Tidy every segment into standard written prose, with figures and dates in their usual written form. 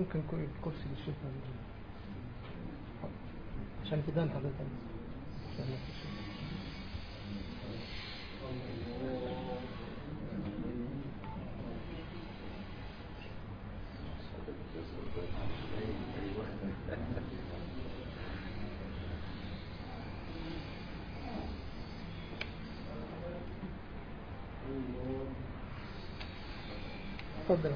ممكن كرسي للشيخ عشان تبان حضرتك تفضل.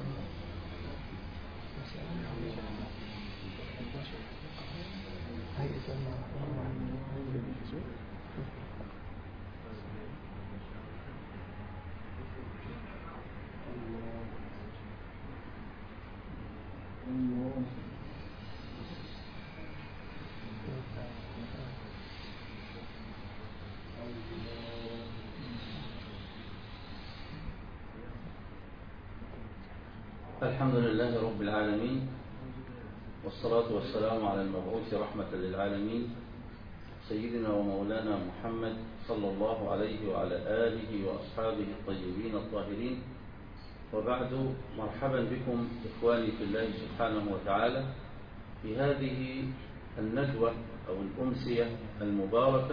الحمد لله رب العالمين، والصلاة والسلام على المبعوث رحمة للعالمين سيدنا ومولانا محمد صلى الله عليه وعلى آله وأصحابه الطيبين الطاهرين، وبعد. مرحبا بكم إخواني في الله سبحانه وتعالى في هذه الندوة أو الأمسية المباركة.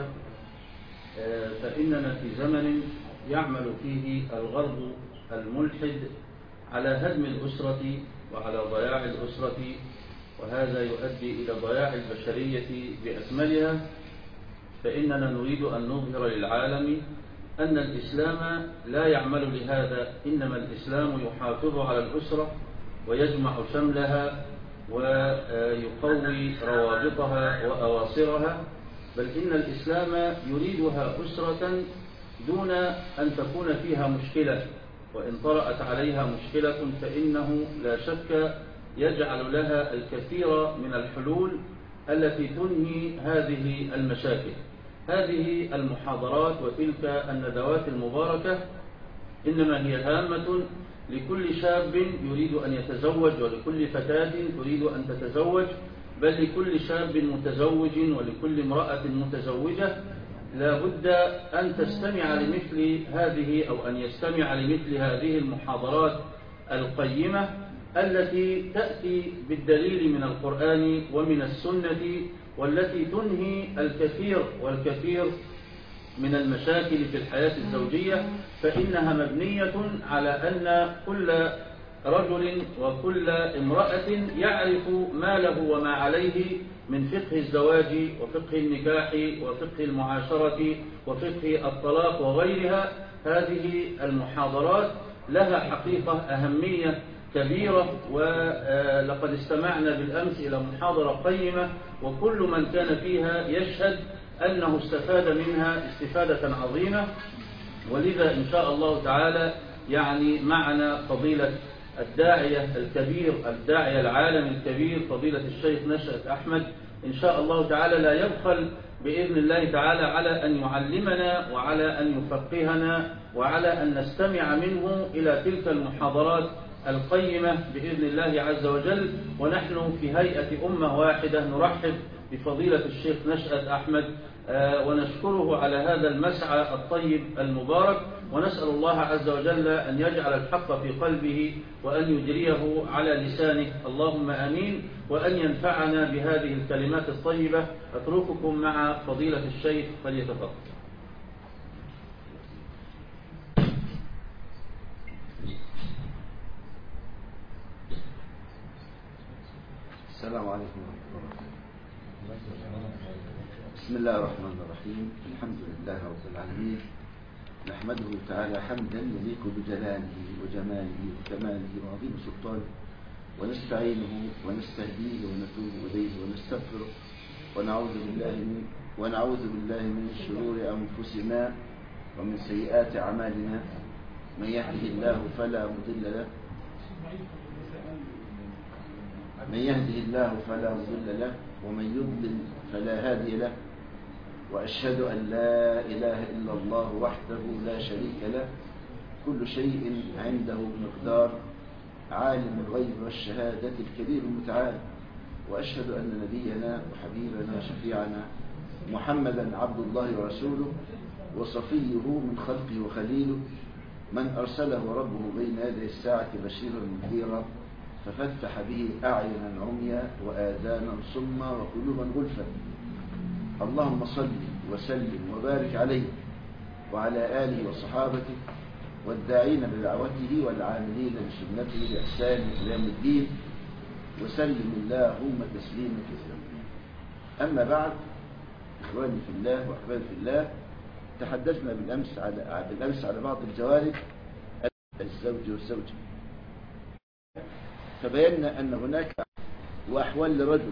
فإننا في زمن يعمل فيه الغرب الملحد على هدم الأسرة وعلى ضياع الأسرة، وهذا يؤدي إلى ضياع البشرية بأكملها. فإننا نريد أن نظهر للعالم أن الإسلام لا يعمل لهذا، إنما الإسلام يحافظ على الأسرة ويجمع شملها ويقوي روابطها وأواصرها، بل إن الإسلام يريدها أسرة دون أن تكون فيها مشكلة، وإن طرأت عليها مشكلة فإنه لا شك يجعل لها الكثير من الحلول التي تنهي هذه المشاكل. هذه المحاضرات وتلك الندوات المباركة إنما هي هامة لكل شاب يريد أن يتزوج ولكل فتاة تريد أن تتزوج، بل لكل شاب متزوج ولكل امرأة متزوجة. لا بد أن تستمع لمثل هذه أو أن يستمع لمثل هذه المحاضرات القيمة التي تأتي بالدليل من القرآن ومن السنة، والتي تنهي الكثير والكثير من المشاكل في الحياة الزوجية، فإنها مبنية على أن كل رجل وكل امرأة يعرف ما له وما عليه من فقه الزواج وفقه النكاح وفقه المعاشرة وفقه الطلاق وغيرها. هذه المحاضرات لها حقيقة أهمية كبيرة، ولقد استمعنا بالأمس إلى محاضرة قيمة، وكل من كان فيها يشهد أنه استفاد منها استفادة عظيمة. ولذا إن شاء الله تعالى يعني معنا فضيلة الداعية الكبير، الداعية العالم الكبير، فضيلة الشيخ نشأت أحمد، إن شاء الله تعالى لا يبخل بإذن الله تعالى على أن يعلمنا وعلى أن يفقهنا وعلى أن نستمع منه إلى تلك المحاضرات القيمة بإذن الله عز وجل. ونحن في هيئة أمة واحدة نرحب بفضيلة الشيخ نشأت أحمد ونشكره على هذا المسعى الطيب المبارك، ونسأل الله عز وجل أن يجعل الحق في قلبه وأن يجريه على لسانه، اللهم آمين، وأن ينفعنا بهذه الكلمات الطيبة. أترككم مع فضيلة الشيخ فليتفضل. السلام عليكم ورحمة الله وبركاته. بسم الله الرحمن الرحيم. الحمد لله رب العالمين، نحمده تعالى حمدا يليق بجلاله وجماله وكماله وعظيم سلطانه، ونستعينه ونستهديه ونتوب إليه ونستغفره، ونعوذ بالله من شرور أنفسنا ومن سيئات أعمالنا. من يهده الله فلا مضل له ومن يضلل فلا هادي له، وأشهد أن لا إله إلا الله وحده لا شريك له، كل شيء عنده مقدار، عالم الغيب والشهادة الكبير المتعال. وأشهد أن نبينا وحبيبنا شفيعنا محمدا عبد الله ورسوله وصفيه من خلقه وخليله، من أرسله ربه بين يدي الساعة بشيرا ونذيرا ففتح به أعينا عميا وآذانا صما وقلوبا غلفا. اللهم صل وسلم وبارك عليه وعلى آله وصحابته والداعين بدعوته والعاملين بسنته بإحسان إلى يوم الدين، وسلم اللهم تسليما كثيرا. أما بعد، إخواني في الله وأحبابي في الله، تحدثنا بالأمس على بعض الجوانب الزوج والزوجة، فبينا أن هناك وأحوال لرجل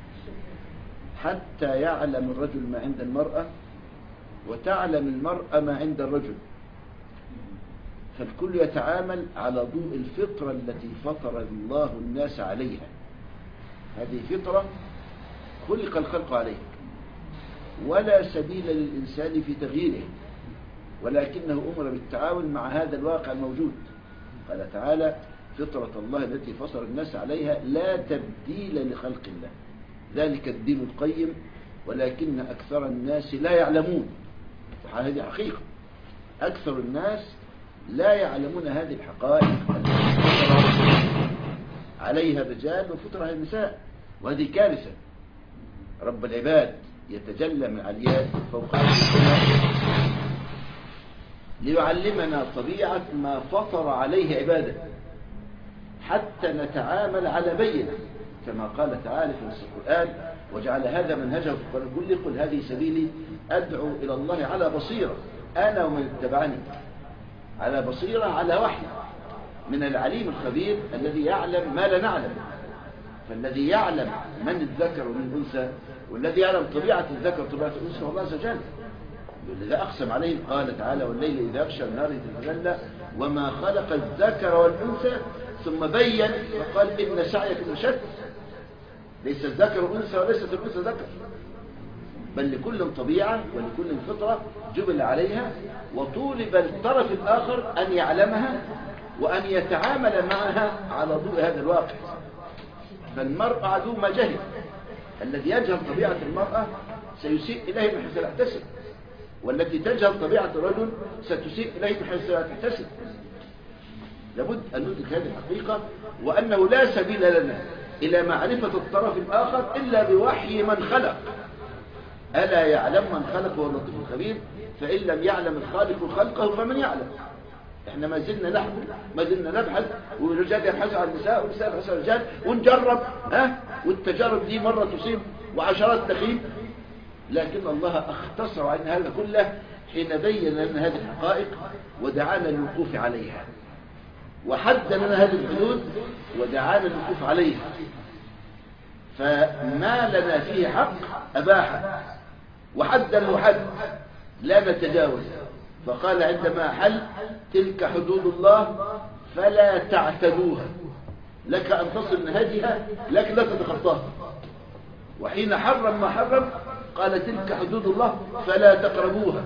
حتى يعلم الرجل ما عند المرأة وتعلم المرأة ما عند الرجل، فالكل يتعامل على ضوء الفطرة التي فطر الله الناس عليها. هذه فطرة خلق الخلق عليها، ولا سبيل للإنسان في تغييره، ولكنه أمر بالتعاون مع هذا الواقع الموجود. قال تعالى: فطرة الله التي فطر الناس عليها لا تبديل لخلق الله، ذلك الدين القيم ولكن أكثر الناس لا يعلمون. هذه حقيقة، أكثر الناس لا يعلمون هذه الحقائق عليها الرجال وفطر على النساء، وهذه كارثة. رب العباد يتجلى من عليات فوق ليعلمنا طبيعة ما فطر عليه عباده حتى نتعامل على بينة، كما قال تعالى في نص القرآن: وجعل هذا منهجه في القرآن كله، قل هذه سبيلي أدعو إلى الله على بصيرة أنا ومن اتبعني. على بصيرة، على وحي من العليم الخبير الذي يعلم ما لا نعلم. فالذي يعلم من الذكر ومن الأنثى، والذي يعلم طبيعة الذكر وطبيعة الأنثى هو الله عز وجل. لذا أقسم عليه، قال تعالى: والليل إذا يغشى النار تتجلى وما خلق الذكر والأنثى، ثم بين فقال: إن سعيكم لشتى. ليس الذكر أنثى وليست الأنثى ذكر، بل لكل طبيعة ولكل فطرة جبل عليها، وطولب الطرف الآخر أن يعلمها وأن يتعامل معها على ضوء هذا الواقع. فالمرأة عدو ما جهل. الذي يجهل طبيعة المرأة سيسيء إليه من حيث لا يحتسب، والتي تجهل طبيعة الرجل ستسيء إليه من حيث لا تحتسب. لابد أن ندرك هذه الحقيقة، وأنه لا سبيل لنا إلى معرفة الطرف الآخر إلا بوحي من خلق. ألا يعلم من خلق وهو اللطيف الخبير، فإن لم يعلم الخالق خلقه فمن يعلم. احنا ما زلنا نبحث، والرجال يبحثوا عن النساء والنساء يبحثوا عن الرجال، ونجرب والتجارب دي مرة تصيب وعشرات تخيب. لكن الله اختصر عن هذا كله حين بين لنا هذه الحقائق ودعانا للوقوف عليها، وحد لنا هذه الحدود ودعانا للوقوف عليها. فما لنا فيه حق أباحه، وحد له حد لا نتجاوز. فقال عندما حل: تلك حدود الله فلا تعتدوها، لك أن تصل نهجها لكن لا تتخطاها. وحين حرم ما حرم قال: تلك حدود الله فلا تقربوها.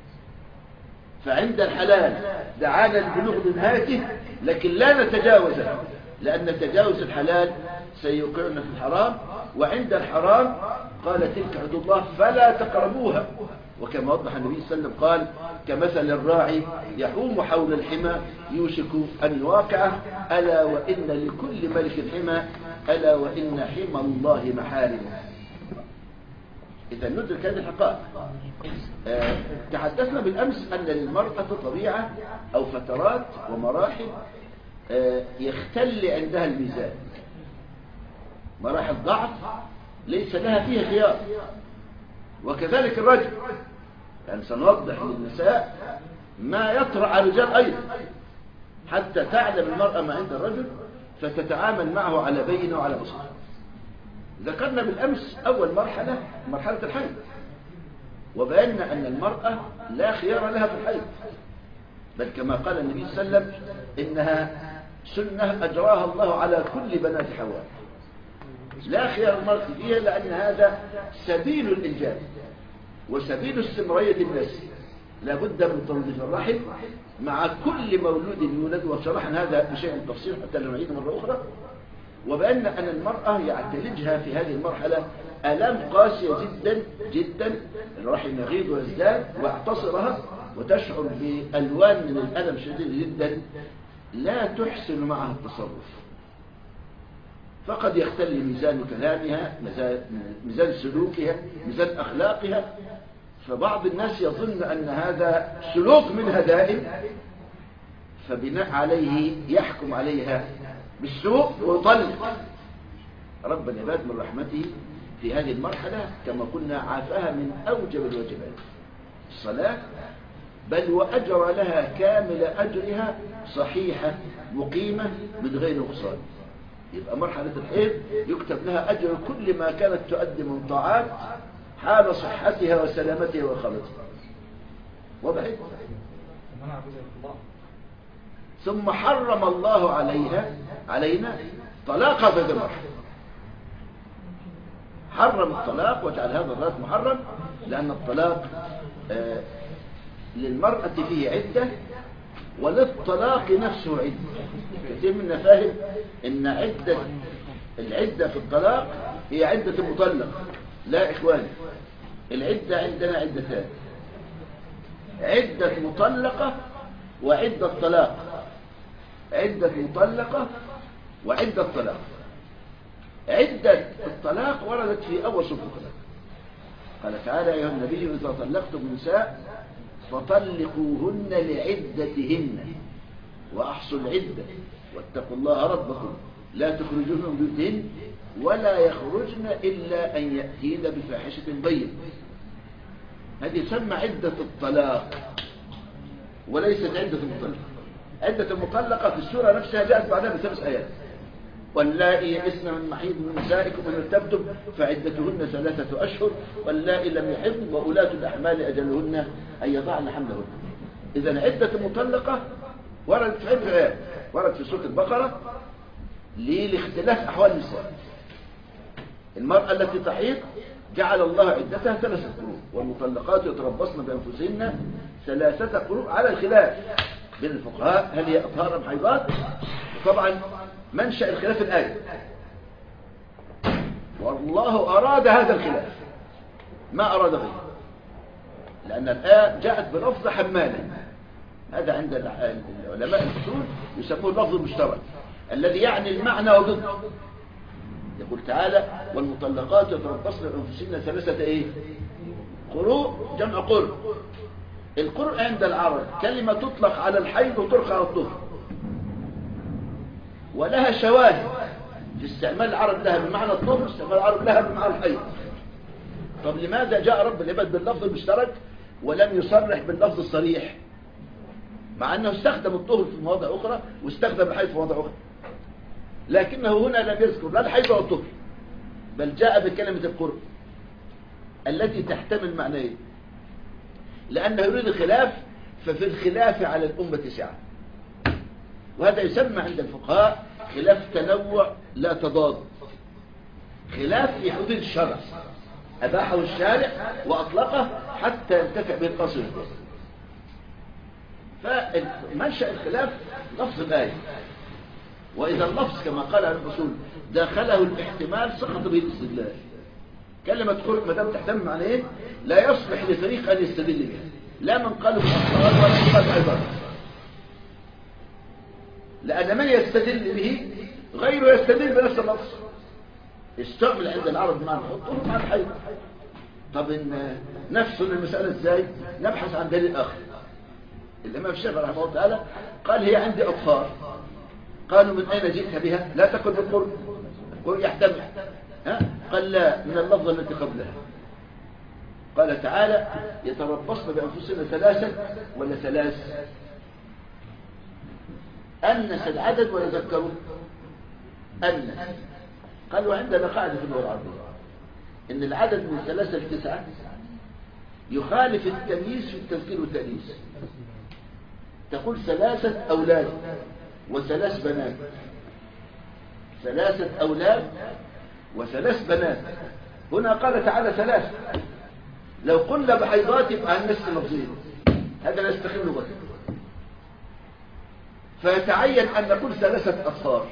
فعند الحلال دعانا البلوغ لنهايته لكن لا نتجاوزه، لأن تجاوز الحلال سيوقعنا في الحرام. وعند الحرام قال: تلك حدود الله فلا تقربوها. وكما وضح النبي صلى الله عليه وسلم قال: كمثل الراعي يحوم حول الحمى يوشك أن يواقعه، ألا وإن لكل ملك حمى، ألا وإن حمى الله محارمه. إذا ندرك هذه الحقائق. تحدثنا بالأمس أن للمرأة طبيعة أو فترات ومراحل يختل عندها الميزان، مراحل ضعف ليس لها فيها خيار، وكذلك الرجل. يعني سنوضح للنساء ما يطرأ على الرجال أيضا، حتى تعلم المرأة ما عند الرجل فتتعامل معه على بينة وعلى بصيرة. ذكرنا بالأمس أول مرحلة، مرحلة الحيض، وبينا أن المرأة لا خيار لها في الحيض، بل كما قال النبي صلى الله عليه وسلم: إنها سنة أجراها الله على كل بنات حواء. لا خيار المرأة فيها، لأن هذا سبيل الإنجاب وسبيل استمرارية النسل. لابد من تنظيف الرحم مع كل مولود يولد، وشرحنا هذا بشيء من التفصيل حتى لا نعيد مرة أخرى. وبأن أن المرأة يعتلجها في هذه المرحلة آلام قاسية جدا جدا، الرحم يغيض ويزداد ويعتصرها، وتشعر بألوان من الألم شديد جدا لا تحسن معها التصرف. فقد يختل ميزان كلامها، ميزان سلوكها، ميزان أخلاقها. فبعض الناس يظن أن هذا سلوك منها دائم، فبناء عليه يحكم عليها بالسوء ويطلق. رب العباد من رحمته في هذه المرحلة كما قلنا عافاها من أوجب الواجبات الصلاة، بل وأجر لها كامل أجرها صحيحة مقيمة من غير نقصان. يبقى مرحلة الحيض يكتب لها أجر كل ما كانت تؤدي من طاعات حال صحتها وسلامتها وخالتها. وبعد ثم حرم الله علينا طلاقها في هذه المرحلة. حرم الطلاق وجعل هذا الطلاق محرم، لأن الطلاق للمرأة فيه عدة وللطلاق نفسه عدة. كثير منا فاهم ان العدة في الطلاق هي عدة المطلق. لا إخواني، العدة عندنا عدتان: عدة مطلقة وعدة طلاق. عدة مطلقة وعدة طلاق. عدة الطلاق وردت في أول سورة الطلاق. قال تعالى: يا أيها النبي إذا طلقتم النساء فطلقوهن لعدتهن وأحصوا العدة واتقوا الله ربكم لا تخرجوهن من بيوتهن ولا يخرجن إلا أن يأتين بفاحشة بينة. هذه يسمى عدة الطلاق وليست عدة المطلقة. عدة المطلقة في السورة نفسها جاءت بعدها ب3 آيات: واللائي يئسن من محيض من نسائكم إن ارتبتم فعدتهن 3 أشهر واللائي لم يحضن وأولاة الأحمال أجلهن أن يضعن حملهن. إذا عدة المطلقة وردت في عدة آيات. ورد في سورة البقرة لاختلاف أحوال النساء. المرأة التي تحيض جعل الله عدتها 3 قروء، والمطلقات يتربصن بأنفسهن 3 قروء على الخلاف بين الفقهاء هل هي أطهار أم حيضات. طبعا منشأ الخلاف الآية، والله أراد هذا الخلاف ما أراد غيره، لأن الآية جاءت بلفظ حمالا. هذا عند العلماء الأصول يسموه اللفظ المشترك الذي يعني المعنى وضده. يقول تعالى: والمطلقات يتربصن بأنفسهن 3 قروء، جمع قرء. القرء عند العرب كلمة تطلق على الحيض وتطلق على الطهر، ولها شواهد في استعمال العرب لها بمعنى الطهر، استعمال العرب لها بمعنى الحيض. طب لماذا جاء رب العباد باللفظ المشترك ولم يصرح باللفظ الصريح، مع أنه استخدم الطهر في مواضع أخرى واستخدم الحيض في مواضع أخرى، لكنه هنا لم يذكر لا الحيض ولا الطهر، بل جاء بكلمة القرء التي تحتمل معنيين، لأنه يريد الخلاف، ففي الخلاف على الأمة سعة. وهذا يسمى عند الفقهاء خلاف تنوع لا تضاد، خلاف في حدود الشرع أباحه الشارع وأطلقه حتى ينتفع به القاصر. فمنشأ الخلاف لفظ الآية، وإذا اللفظ كما قال الرسول داخله الاحتمال سقط به الاستدلال. كلمة قرء ما دام تحتمل معنى لا يصلح لفريق أن يستدل بها، لا من قال بالأطهار ولا من قال بالعبارة، لأن من يستدل به غيره يستدل بنفس اللفظ. استعمل عند العرب مع الطهر مع الحيض. طب إن نفصل المسألة ازاي؟ نبحث عن دليل آخر. الإمام الشافعي رحمه الله تعالى قال: هي عندي أطهار. قالوا: من أين جئت بها؟ لا تقل بالقرء، القرء يحتمل. قال: لا، من اللفظة التي قبلها. قال تعالى: يتربصن بأنفسهن 3 ولا 3؟ أنس العدد ويذكرون أنس. قال: وعندنا قاعدة في اللغة العربية إن العدد من 3 ل 9 يخالف التمييز في التذكير والتأنيث. تقول 3 أولاد و3 بنات، 3 أولاد و3 بنات. هنا قال تعالى 3. لو قلنا بحيضات يبقى النفس لفظين، هذا لا يستقيم لغة. فيتعين أن نقول 3 أطهار.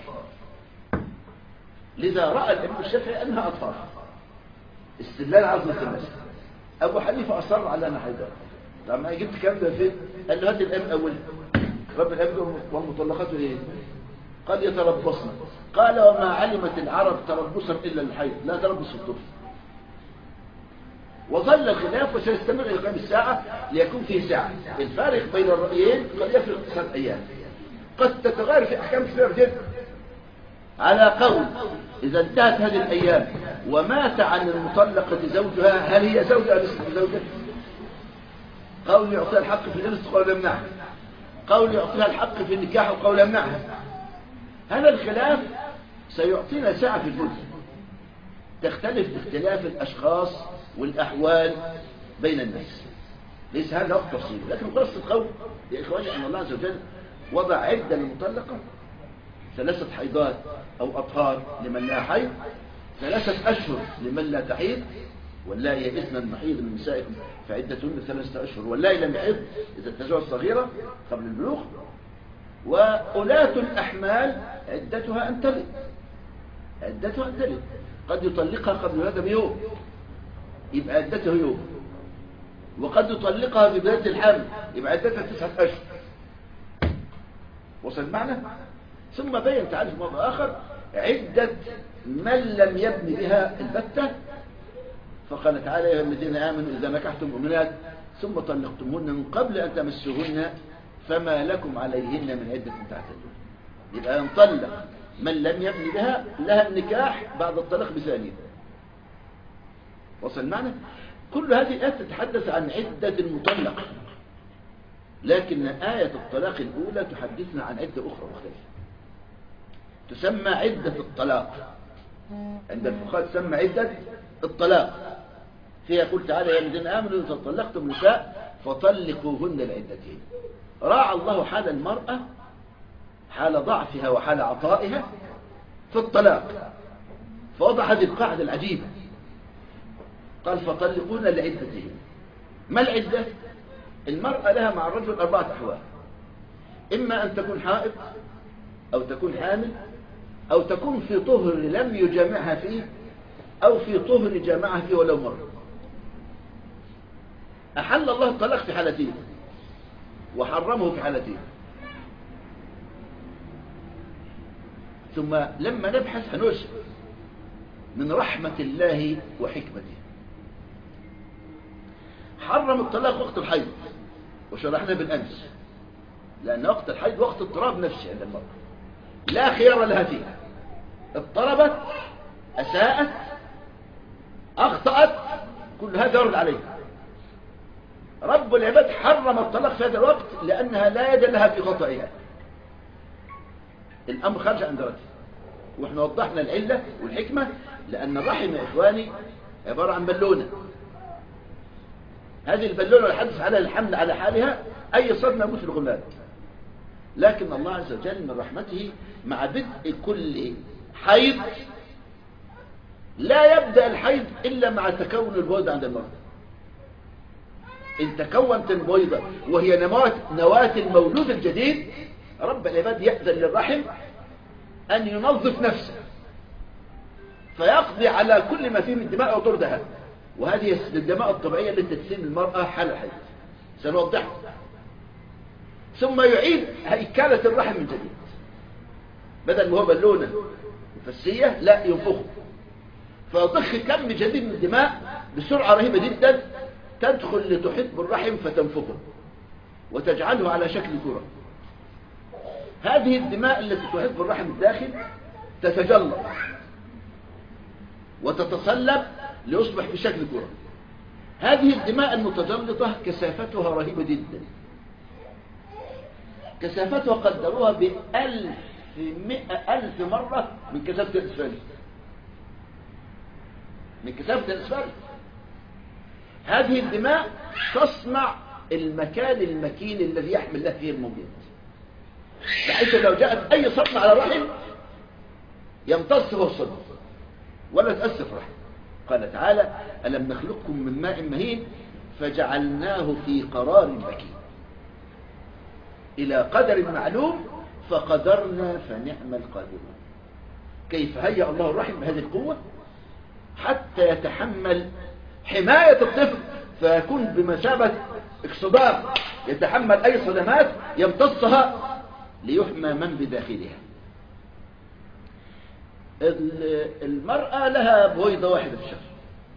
لذا رأى الإمام الشافعي أنها أطهار استدلال عظم الثلاثة. أبو حنيفة أصر على أنها حيضات. طب ما جبت كلام ده فين؟ قال له هات الآن أول رب الأبد والمطلقات قال يتربصن. قال وما علمت العرب تربصا إلا الحيض، لا تربص الطفل. وظل الخلاف وسيستمر إلى قيام الساعة ليكون فيه ساعة. الفارق بين الرأيين قد يفرق 9 أيام، قد تتغير في أحكام كثيرة جدا. على قول إذا انتهت هذه الأيام ومات عن المطلقة زوجها، هل هي زوجة أم ليست زوجة؟ قول يعطيها الحق في الإرث وقول يمنعها، قول يعطيها الحق في النكاح وقول يمنعها. هذا الخلاف سيعطينا ساعة في الجزء، تختلف باختلاف الأشخاص والأحوال بين الناس. ليس هذا وقت تفصيل، لكن خلاصة القول يا إخواني أن الله عز وجل وضع عدة للمطلقة 3 حيضات أو أطهار لمن لا حيض، 3 أشهر لمن لا تحيض، واللائي يئسن المحيض من نسائكم فعدتهن 3 أشهر، واللائي لم يحض إذا تزوج صغيرة قبل البلوغ، وأولاة الأحمال عدتها أن تلد، عدتها أن تلد. قد يطلقها قبل هذا بيوم يبقى عدته يوم، وقد يطلقها في بداية الحمل يبقى عدتها 9 أشهر. وصل معنا؟ ثم بين تعالى في موضوع آخر عدة من لم يبني بها البتة، فقال تعالى يا الذين آمنوا إذا نكحتم مؤمنات ثم طلقتموهن من قبل أن تمسوهن فما لكم عليهن من عدة تعتدون. يبقى ينطلق من لم يبني بها لها النكاح بعد الطلاق بثانية. وصل معنا؟ كل هذه الآيات تتحدث عن عدة المطلقة، لكن آية الطلاق الأولى تحدثنا عن عدة أخرى مختلفة تسمى عدة الطلاق. عند الفقهاء تسمى عدة الطلاق. فيها يقول تعالى يا الذين آمنوا إذا طلقتم النساء فطلقوهن لعدتهن. راعى الله حال المرأة، حال ضعفها وحال عطائها في الطلاق، فوضع هذه القاعدة العجيبة، قال فطلقوهن لعدتهن. ما العدة؟ المرأة لها مع الرجل 4 أحوال، إما أن تكون حائض أو تكون حامل أو تكون في طهر لم يجامعها فيه أو في طهر جامعها فيه ولو مرة. أحل الله الطلاق في حالتين وحرمه في حالتين. ثم لما نبحث هنشف من رحمة الله وحكمته. حرم الطلاق وقت الحيض وشرحنا بالأمس، لأن وقت الحيض وقت اضطراب نفسي عند المرأة لا خيار لها فيه، اضطربت، أساءت، أخطأت، كل هذا يرد عليها. رب العباد حرم الطلاق في هذا الوقت لأنها لا يد لها في خطئها، الأمر خارج عن ذاتها. وإحنا وضحنا العلة والحكمة، لأن الرحم يا إخواني عبارة عن بالونة. هذه البالونة الحدث عليها الحمل على حالها أي صدمة يموت الغلام. لكن الله عز وجل من رحمته مع بدء كل حيض لا يبدأ الحيض إلا مع تكون البويضة عند المرأة. إن تكونت البويضة وهي نواة المولود الجديد، رب العباد يأذن للرحم أن ينظف نفسه فيقضي على كل ما فيه من دماء وطردها، وهذه الدماء الطبيعية التي تسيب المرأة حال الحيض سنوضحها. ثم يعيد هيكلة الرحم من جديد، بدل ما هو بالونة مفسية لا ينفخه، فيضخ كم جديد من الدماء بسرعة رهيبة جدا تدخل لتحيط بالرحم فتنفخه وتجعله على شكل كرة. هذه الدماء التي تحيط بالرحم الداخل تتجلط وتتصلب ليصبح بشكل كرة. هذه الدماء المتجلطة كثافتها رهيبة جدا، كثافتها قدروها ب1100 مرة من كثافة الأسفل، من كثافة الأسفل. هذه الدماء تصنع المكان المكين الذي يحمل له فيه المبيض، بحيث لو جاءت أي صدمة على الرحم يمتص هو الصدمة ولا تأسف رحم. قال تعالى ألم نخلقكم من ماء مهين فجعلناه في قرار مكين إلى قدر معلوم فقدرنا فنعم القادرون. كيف هيأ الله الرحم بهذه القوة حتى يتحمل حماية الطفل فيكون بمثابة اكسدار يتحمل أي صدمات يمتصها ليحمى من بداخلها. المرأة لها بويضة واحدة في الشهر،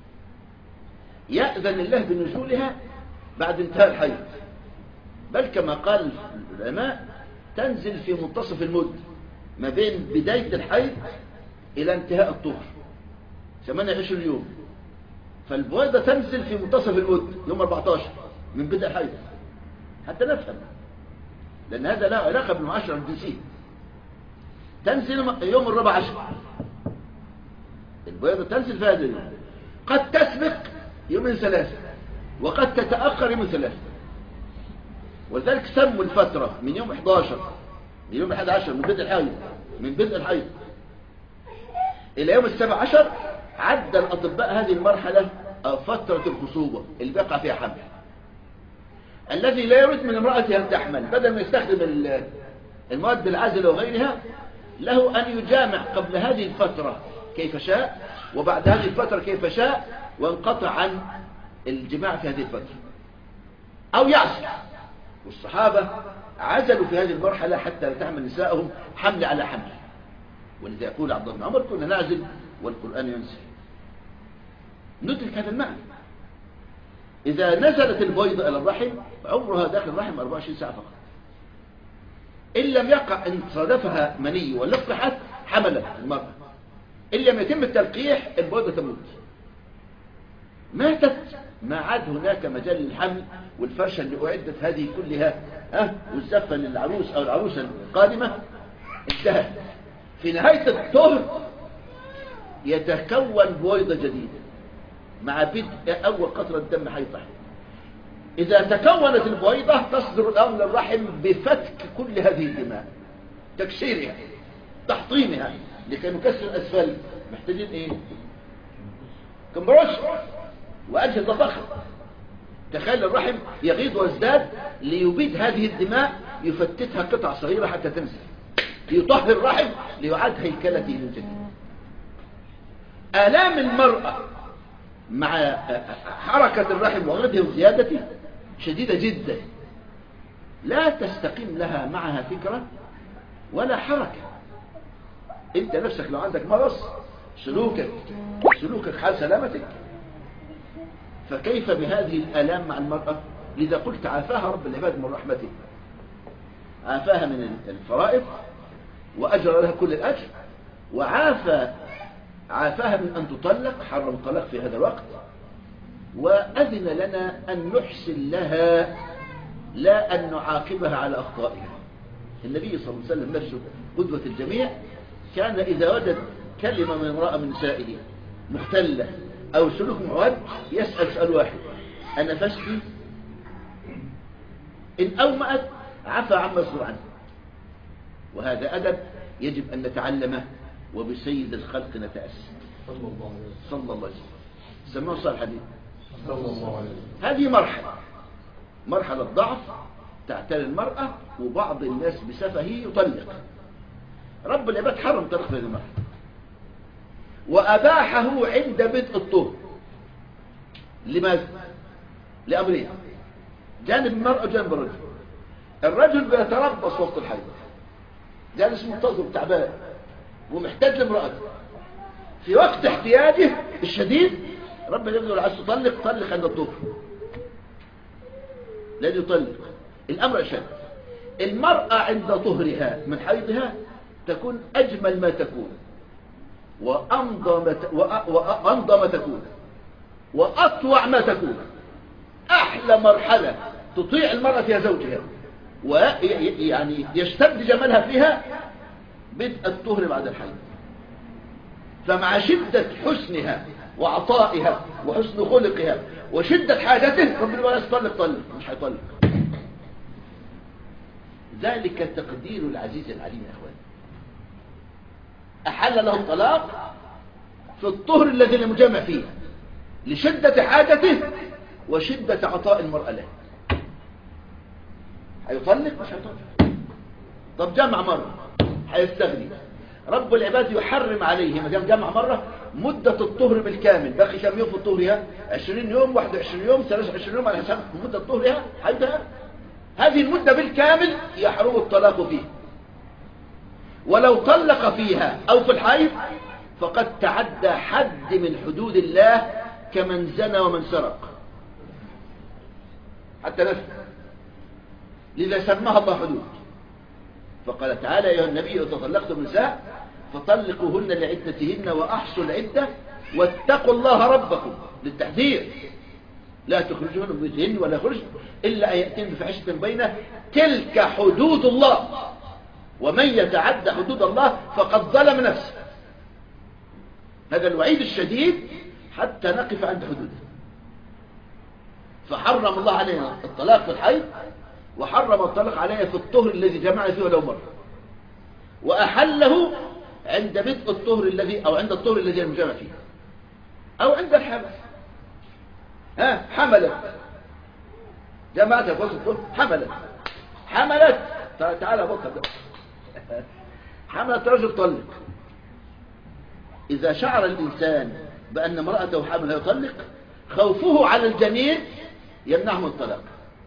يأذن الله بنزولها بعد انتهاء الحيض، بل كما قال العلماء تنزل في منتصف المدة ما بين بداية الحيض إلى انتهاء الطهر 28 يوم، فالبويضة تنزل في منتصف المدة يوم 14 من بدء الحيض حتى نفهم، لأن هذا له علاقة بالمعاشرة الجنسية. تنزل يوم 14 البويضة تنزل في هذا اليوم، قد تسبق يومين ثلاثة وقد تتأخر يوم ثلاثة، ولذلك سموا الفترة من يوم 11 من يوم 11 من بدء الحيض إلى يوم 17 عد الأطباء هذه المرحلة فترة الخصوبة اللي بيقع فيها حمل. الذي لا يريد من امرأته أن تحمل بدل ما يستخدم المواد العازلة وغيرها، له أن يجامع قبل هذه الفترة كيف شاء وبعد هذه الفترة كيف شاء، وانقطع عن الجماع في هذه الفترة أو يعصي. والصحابة عزلوا في هذه المرحلة حتى لا تعمل نسائهم حمل على حمل، ولذا يقول عبد الله بن عمر كنا نعزل والقرآن ينزل. ندرك هذا المعنى. إذا نزلت البويضة إلى الرحم عمرها داخل الرحم 24 ساعة فقط، إن لم يقع إن صادفها مني ولقحت حملت المرأة، إن لم يتم التلقيح البويضة تموت. ماتت ما عاد هناك مجال للحمل، والفرشة اللي أعدت هذه كلها والزفة للعروس أو العروسة القادمة انتهت. في نهاية الطهر يتكون بويضة جديدة مع بدء أول قطرة دم حيطة. إذا تكونت البويضة تصدر الأمر للرحم بفتك كل هذه الدماء، تكسيرها، تحطيمها. لكي نكسر الأسفل محتاجين إيه؟ كمبروس وأجهزة ضخمة. تخيل الرحم يغيض ويزداد ليبيد هذه الدماء، يفتتها قطع صغيرة حتى تنزل، يطهر الرحم ليعاد هيكلته من جديد. آلام المرأة مع حركة الرحم وغيرها وزيادته شديدة جدا، لا تستقيم لها معها فكرة ولا حركة. انت نفسك لو عندك مرض سلوكك حال سلامتك، فكيف بهذه الآلام مع المرأة؟ لذا قلت عافاها رب العباد من رحمته، عافاها من الفرائض وأجر لها كل الأجر، عافاها من أن تطلق، حرم الطلاق في هذا الوقت، وأذن لنا أن نحسن لها لا أن نعاقبها على أخطائها. النبي صلى الله عليه وسلم نفسه قدوة الجميع، كان إذا وجد كلمة من امرأة من نسائه مختلة أو سلوك معد يسأل سؤال واحد: أنا فشتي؟ إن أومأت عفى عما يصدر عنه. وهذا أدب يجب أن نتعلمه، وبسيد الخلق نتأسى صلى الله عليه وسلم. سموه صالح الحديث صلى الله عليه وسلم. هذه مرحلة ضعف تعتري المرأة، وبعض الناس بسفهه يطلق. رب العباد حرم طلاق في هذه المرحلة وأباحه عند بدء الطهر. لماذا؟ لأمرين: جانب المرأة وجانب الرجل. الرجل بيتربص وقت الحيض، جالس منتظر تعبان ومحتاج لامرأته، في وقت احتياجه الشديد رب العباد عايز تطلق، طلق عند الطهر، لن يطلق. الأمر أشد. المرأة عند طهرها من حيضها تكون أجمل ما تكون، وأنضى ما تكون، وأطوع ما تكون. أحلى مرحلة تطيع المرأة فيها زوجها ويعني يشتد جمالها فيها بدء الطهر بعد الحيض. فمع شدة حسنها وعطائها وحسن خلقها وشدة حاجته ربنا ولا يطلق، مش هيطلق. ذلك تقدير العزيز العليم يا اخوان. أحل له الطلاق في الطهر الذي لم يجامع فيه لشدة حاجته وشدة عطاء المرأة له. هيطلق؟ مش هيطلق. طب جمع مرة هيستغني. رب العباد يحرم عليه ما دام جمع مرة مدة الطهر بالكامل. باقي كم يوم في طهرها؟ 20 يوم، 21 يوم، 23 يوم، على حسب مدة طهرها حيثها. هذه المدة بالكامل يحرم الطلاق فيه. ولو طلق فيها أو في الحيض فقد تعدى حد من حدود الله كمن زنى ومن سرق حتى نفسه، لذا سماها الله حدود. فقال تعالى: يا النبي إذا طلقتم النساء فطلقوهن لعدتهن وأحصوا العدة واتقوا الله ربكم، للتحذير: لا تخرجون من بيوتهن ولا يخرجن إلا أن يأتين بفاحشة بينة، تلك حدود الله، ومن يتعدى حدود الله فقد ظلم نفسه. هذا الوعيد الشديد حتى نقف عند حدوده. فحرم الله علينا الطلاق في الحيض، وحرم الطلاق علينا في الطهر الذي جمع فيه ولو مرة، وأحله عند بدء الطهر الذي أو عند الطهر الذي المجمع فيه، أو عند الحمل. حملت جماعة في وسط الطهر، حملت تعالى بطل حملت رجل طلق. إذا شعر الإنسان بأن امرأته حامل يطلق، خوفه على الجنين يمنعه من الطلاق.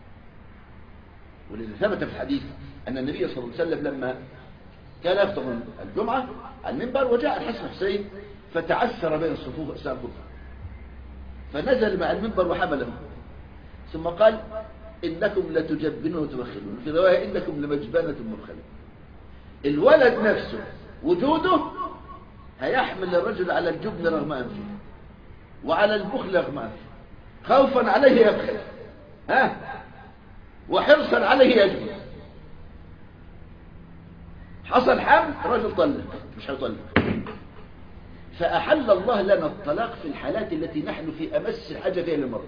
ولذا ثبت في الحديث أن النبي صلى الله عليه وسلم لما كان يخطب الجمعة على المنبر وجاء الحسن حسين فتعثر بين الصفوف أثناء الخطبة، فنزل مع المنبر وحمله، ثم قال: إنكم لتجبنون وتبخلون، في رواية: إنكم لمجبنة مبخلة. الولد نفسه وجوده هيحمل الرجل على الجبن رغم أنفه وعلى البخل رغم أنفه، خوفا عليه يبخل وحرصا عليه يجبن. حصل حمل، رجل طلق مش هيطلق. فأحل الله لنا الطلاق في الحالات التي نحن في أمس الحاجة فيها للمرأة،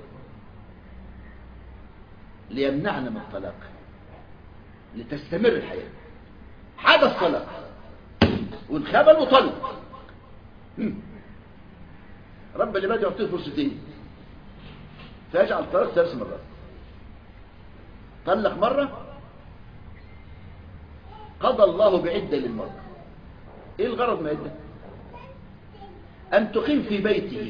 ليمنعنا من الطلاق لتستمر الحياة. حدث طلاق وانخبل وطلق، رب العباد يعطيه فرصتين، فيجعل الطلاق 3 مرات. طلق مرة، قضى الله بعدة للمرأة. ايه الغرض من العدة؟ أن تقيم في بيته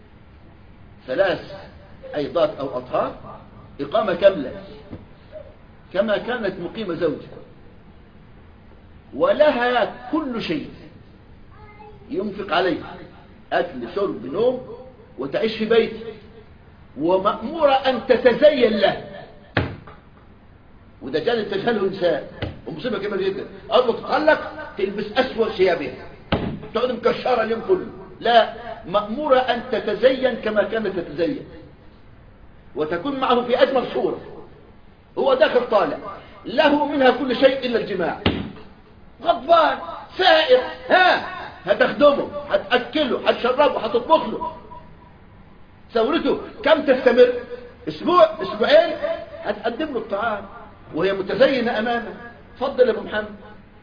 3 أيضات أو أطهار إقامة كاملة كما كانت مقيمة زوجة، ولها كل شيء ينفق عليه، أكل شرب نوم، وتعيش في بيته، ومأمورة أن تتزين له. وده جانب تجهله النساء ومصيبة كبيرة جدا. أول ما تتطلق تلبس أسوأ ثيابها، تقعد مكشرة اليوم كله. لا، مأمورة أن تتزين كما كانت تتزين، وتكون معه في أجمل صورة. هو داخل طالع، له منها كل شيء إلا الجماع، غضبان سائر، هتخدمه، هتأكله، هتشربه، هتطبخ له. ثورته كم تستمر؟ أسبوع، أسبوعين، هتقدم له الطعام وهي متزينة أمامه. اتفضل يا أبو محمد.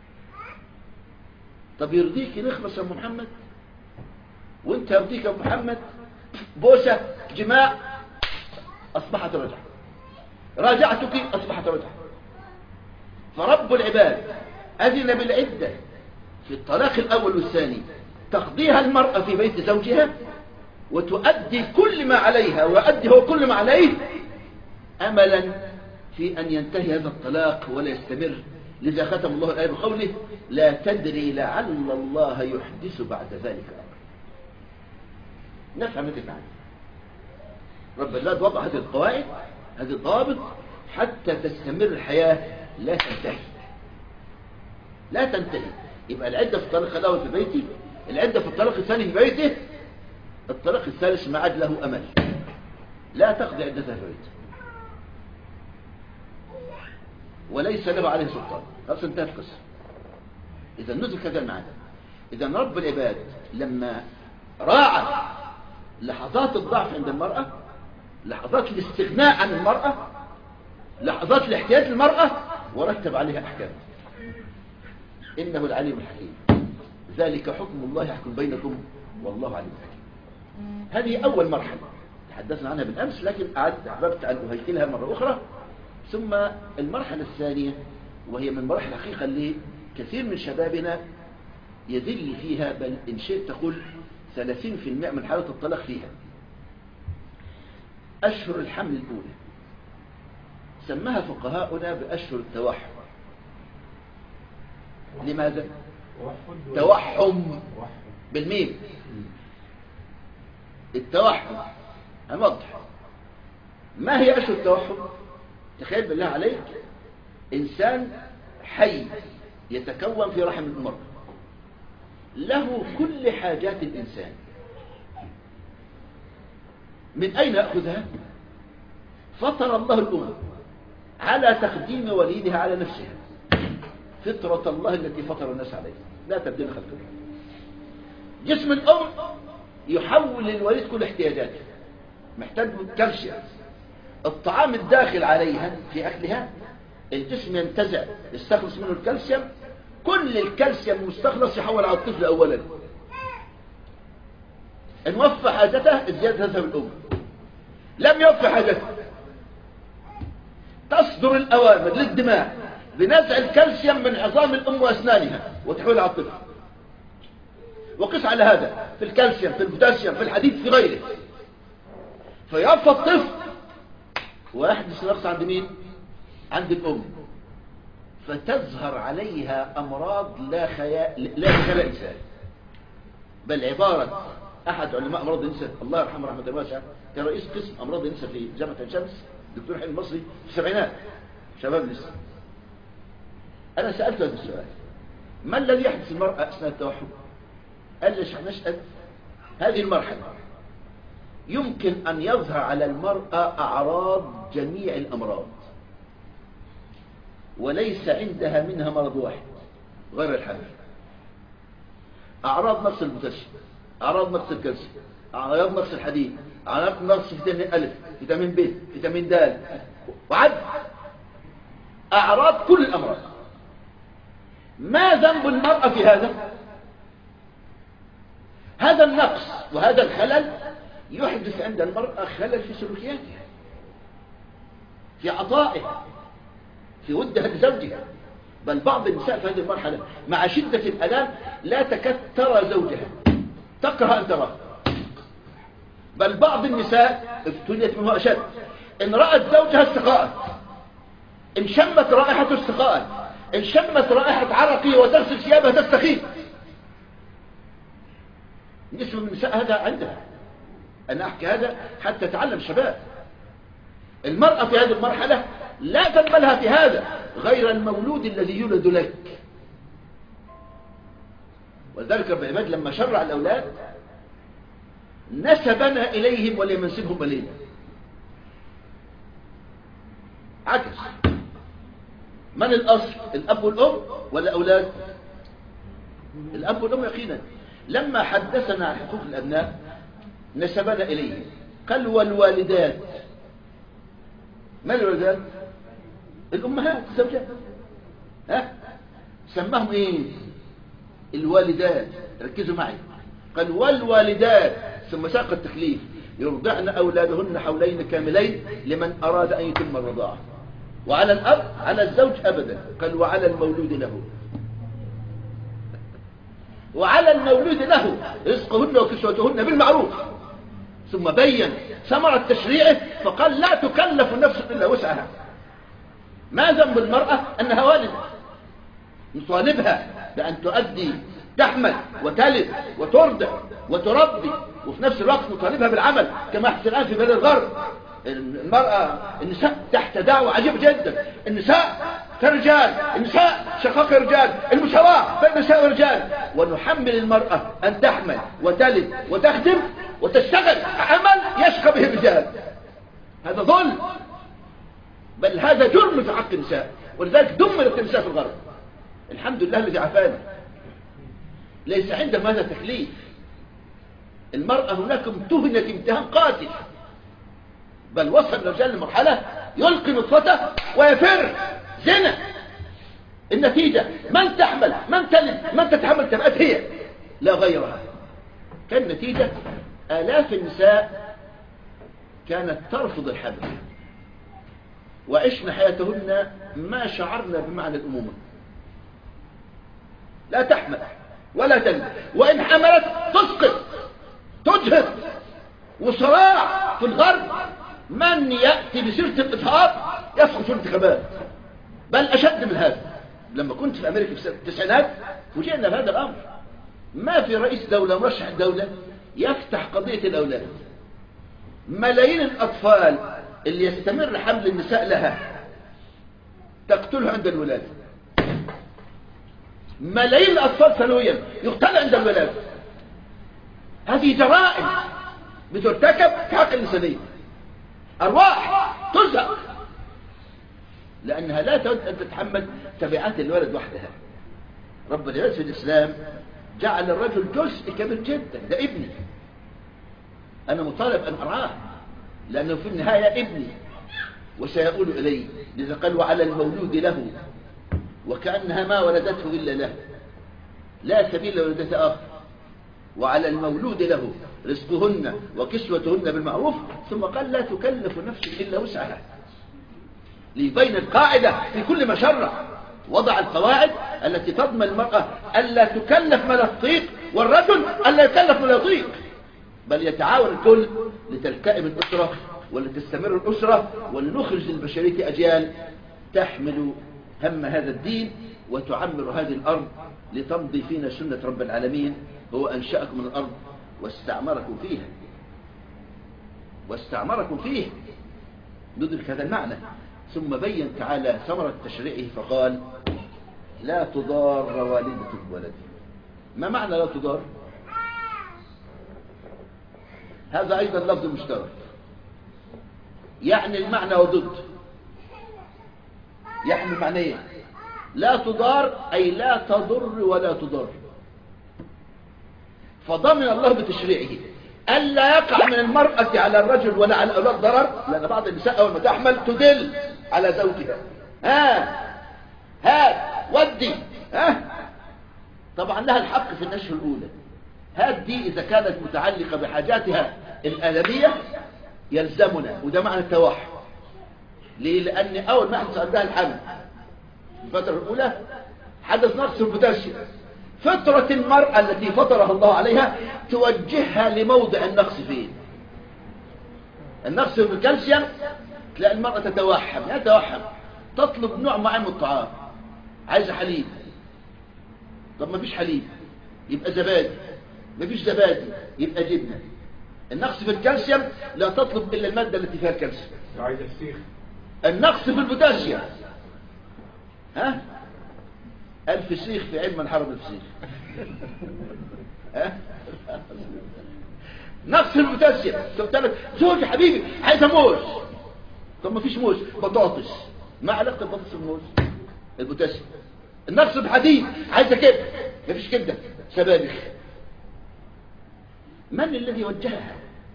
طب يرضيك نخلص يا أبو محمد؟ وانت يرضيك يا أبو محمد؟ بوسة، جماع، أصبحت رجعة. راجعتك، أصبحت رجعة. فرب العباد أذن بالعدة في الطلاق الأول والثاني تقضيها المرأة في بيت زوجها، وتؤدي كل ما عليها ويؤدي هو كل ما عليه، أملا في أن ينتهي هذا الطلاق ولا يستمر. لذا ختم الله الآية بقوله: لا تدري لعل الله يحدث بعد ذلك أمرا. نفهم هذه المعنى. رب العباد وضع هذه القواعد، هذه الضوابط، حتى تستمر الحياة لا تنتهي، لا تنتهي. يبقى العدة في الطلاق الأول في بيتي، العدة في الطلاق الثاني في بيته، الطلاق الثالث ما عاد له أمل، لا تقضي عدتها في بيته وليس له عليه سلطان. خلاص انتهت القصة. إذا ندرك هذا المعنى. إذا رب العباد لما راعى لحظات الضعف عند المرأة، لحظات الاستغناء عن المرأة، لحظات الاحتياج للمرأة، ورتب عليها أحكام. إنه العليم الحكيم. ذلك حكم الله يحكم بينكم والله عليم حكيم. هذه أول مرحلة تحدثنا عنها بالأمس، لكن أحببت أن أهيكلها مرة أخرى. ثم المرحلة الثانية، وهي من مراحل حقيقة اللي كثير من شبابنا يذل فيها، بل إن شئت تقول 30% من حالة الطلاق فيها، أشهر الحمل الأولى. سماها فقهاؤنا بأشهر التوحم. لماذا؟ توحم. بالميم. التوحد هنوضح ما هي أشهر التوحد. تخيل بالله عليك إنسان حي يتكون في رحم المرأة، له كل حاجات الإنسان، من أين يأخذها؟ فطر الله الأمة على تقديم وليدها على نفسها، فطرة الله التي فطر الناس عليها، لا تبديل خلق الله. جسم الأم يحول للوليد كل احتياجاته، محتاج من كالسيوم، الطعام الداخل عليها في أكلها الجسم ينتزع يستخلص منه الكالسيوم، كل الكالسيوم المستخلص يحول على الطفل أولا، إن وفى حاجته الزيادة تذهب الأم، لم يوفى حاجته تصدر الأوامر للدماغ بنزع الكالسيوم من عظام الأم وأسنانها وتحويل على الطفل. وقس على هذا في الكالسيوم، في البوتاسيوم، في الحديد، في غيره، فيوفى الطفل ويحدث نقص عند مين؟ عند الأم، فتظهر عليها أمراض لا خيال إنسان، بل عبارة أحد علماء أمراض النساء الله يرحمه رحمة الله واسعة، كان رئيس قسم أمراض النساء في جامعة عين شمس، دكتور حلمي المصري في السبعينات، شباب لسه. أنا سألته هذا السؤال: ما الذي يحدث المرأة أثناء التوحد؟ قال لي نشأت هذه المرحلة يمكن أن يظهر على المرأة أعراض جميع الأمراض، وليس عندها منها مرض واحد غير الحمل. أعراض نقص البوتاسيوم، أعراض نقص الكالسيوم، أعراض نقص الحديد، أعراض نقص فيتامين ألف، فيتامين ب، فيتامين د، وعد أعراض كل الأمراض. ما ذنب المرأة في هذا؟ هذا النقص وهذا الخلل يحدث عند المرأة خلل في سلوكياتها، في عطائها، في ودها لزوجها، بل بعض النساء في هذه المرحلة مع شدة الألام لا تكاد ترى زوجها، تكره أن تراه. بل بعض النساء ابتليت منه أشد، إن رأت زوجها استقاءت، إن شمت رائحة استقاءت، إن شمت رائحة عرقه وتغسل ثيابها تستخيف. نسبة من النساء هذا عندها، أنا أحكي هذا حتى تعلم شباب. المرأة في هذه المرحلة لا تنبلها في هذا غير المولود الذي يولد لك. ولذلك رب العباد لما شرع الأولاد نسبنا إليهم ولم ينسبهم إلينا، عكس. من الأصل؟ الأب والأم ولا أولاد؟ الأب والأم يقينا. لما حدثنا عن حقوق الأبناء نسبنا إليهم، قال والوالدات. ما الوالدات؟ الأمهات الزوجات، سماهم إيه؟ الوالدات. ركزوا معي، قال والوالدات ثم ساق التكليف يرضعن أولادهن حولين كاملين لمن أراد أن يتم الرضاعة. وعلى الأب على الزوج أبدا، قال وعلى المولود له، وعلى المولود له رزقهن وكسوتهن بالمعروف. ثم بين ثمرة تشريعه فقال لا تكلف نفس إلا وسعها. ما ذنب المرأة أنها والدة، نطالبها بأن تؤدي، تحمل وتلد وترضع وتربي، وفي نفس الوقت نطالبها بالعمل كما يحدث الآن في بلاد الغرب. المرأة، النساء تحت دعوة عجيبة جدا، النساء كرجال، النساء شقاق الرجال، المساواة بين النساء والرجال، ونحمل المرأة أن تحمل وتلد وتخدم وتشتغل عمل يشقى به الرجال. هذا ظلم، بل هذا جرم في حق النساء، ولذلك دمرت النساء في الغرب. الحمد لله الذي عافانا. ليس عندهم هذا تكليف. المرأة هناك امتهنت امتهان قاتل، بل وصل الرجال لمرحلة يلقي نطفته ويفر. زنا. النتيجة من تحمل، من تلد، من تتحمل تبقات هي لا غيرها. كان نتيجة آلاف النساء كانت ترفض الحمل وعشنا حياتهن ما شعرنا بمعنى الأمومة. لا تحمل ولا تلد، وإن حملت تسقط تجهد. وصراع في الغرب من يأتي بسيرة الإطهار يسقط في الانتخابات، بل أشد من هذا. لما كنت في أمريكا في التسعينات فوجئنا بهذا الأمر، ما في رئيس دولة مرشح دولة يفتح قضية الأولاد. ملايين الأطفال اللي يستمر حمل النساء لها تقتله عند الولادة. ملايين الأطفال سنويا يقتل عند الولادة. هذه جرائم بترتكب في حق الإنسانية. أرواح تزهق لأنها لا تود أن تتحمل تبعات الولد وحدها. رب العزة في الإسلام جعل الرجل جزء كبير جدا. ده ابني، أنا مطالب أن أرعاه لأنه في النهاية ابني وسيقول إلي. لذا قال وعلى المولود له وكأنها ما ولدته إلا له، لا سبيل لولدته آخر. وعلى المولود له رزقهن وكسوتهن بالمعروف، ثم قال لا تكلف نفس إلا وسعها، ليبين القاعدة في كل ما شرع. وضع القواعد التي تضمن المرأة ألا تكلف ما لا تطيق، والرجل ألا يكلف ما لا يطيق، بل يتعاون الكل لتلتئم الأسرة ولتستمر الأسرة ولنخرج للبشرية أجيال تحمل هم هذا الدين وتعمر هذه الأرض لتمضي فينا سنة رب العالمين. هو أنشأكم من الأرض واستعمركم فيه ندرك هذا المعنى. ثم بين تعالى ثمرة تشريعه فقال لا تضار والدة بولدها. ما معنى لا تضار؟ هذا أيضا لفظ مشترك، يعني المعنى وضد، يعني معنيه لا تضار أي لا تضر ولا تضر. فضمن الله بتشريعه ألا يقع من المرأة على الرجل ولا على الأولاد ضرر، لأن بعض النساء أول ما تحمل تدل على زوجها، ودي طبعا لها الحق في النشر الأولى. دي إذا كانت متعلقة بحاجاتها الآدمية يلزمنا، وده معنى التوحد. ليه؟ لأن أول ما يحدث عندها الحمل الفترة الأولى حدث نقص البوتاسيوم. فطرة المرأة التي فطرها الله عليها توجهها لموضع النقص فيه. النقص في الكالسيوم تلاقي المرأة تتوحم، تطلب نوع معين من الطعام، عايزة حليب. طب ما فيش حليب يبقى زبادي، ما فيش زبادي يبقى جبنة. النقص في الكالسيوم لا تطلب إلا المادة التي فيها الكالسيوم. عايزة فسيخ. النقص في البوتاسيوم الفسيخ في علم من حرم الفسيخ. نقص في البوتاسيوم. تقول زوجي حبيبي عايزة موز. طب ما فيش موز، بطاطس. ما علاقة البطاطس بالموز؟ البوتاسيوم. النقص في الحديد، عايزة كبد، ما فيش كبدة، سبانخ. من الذي وجهها؟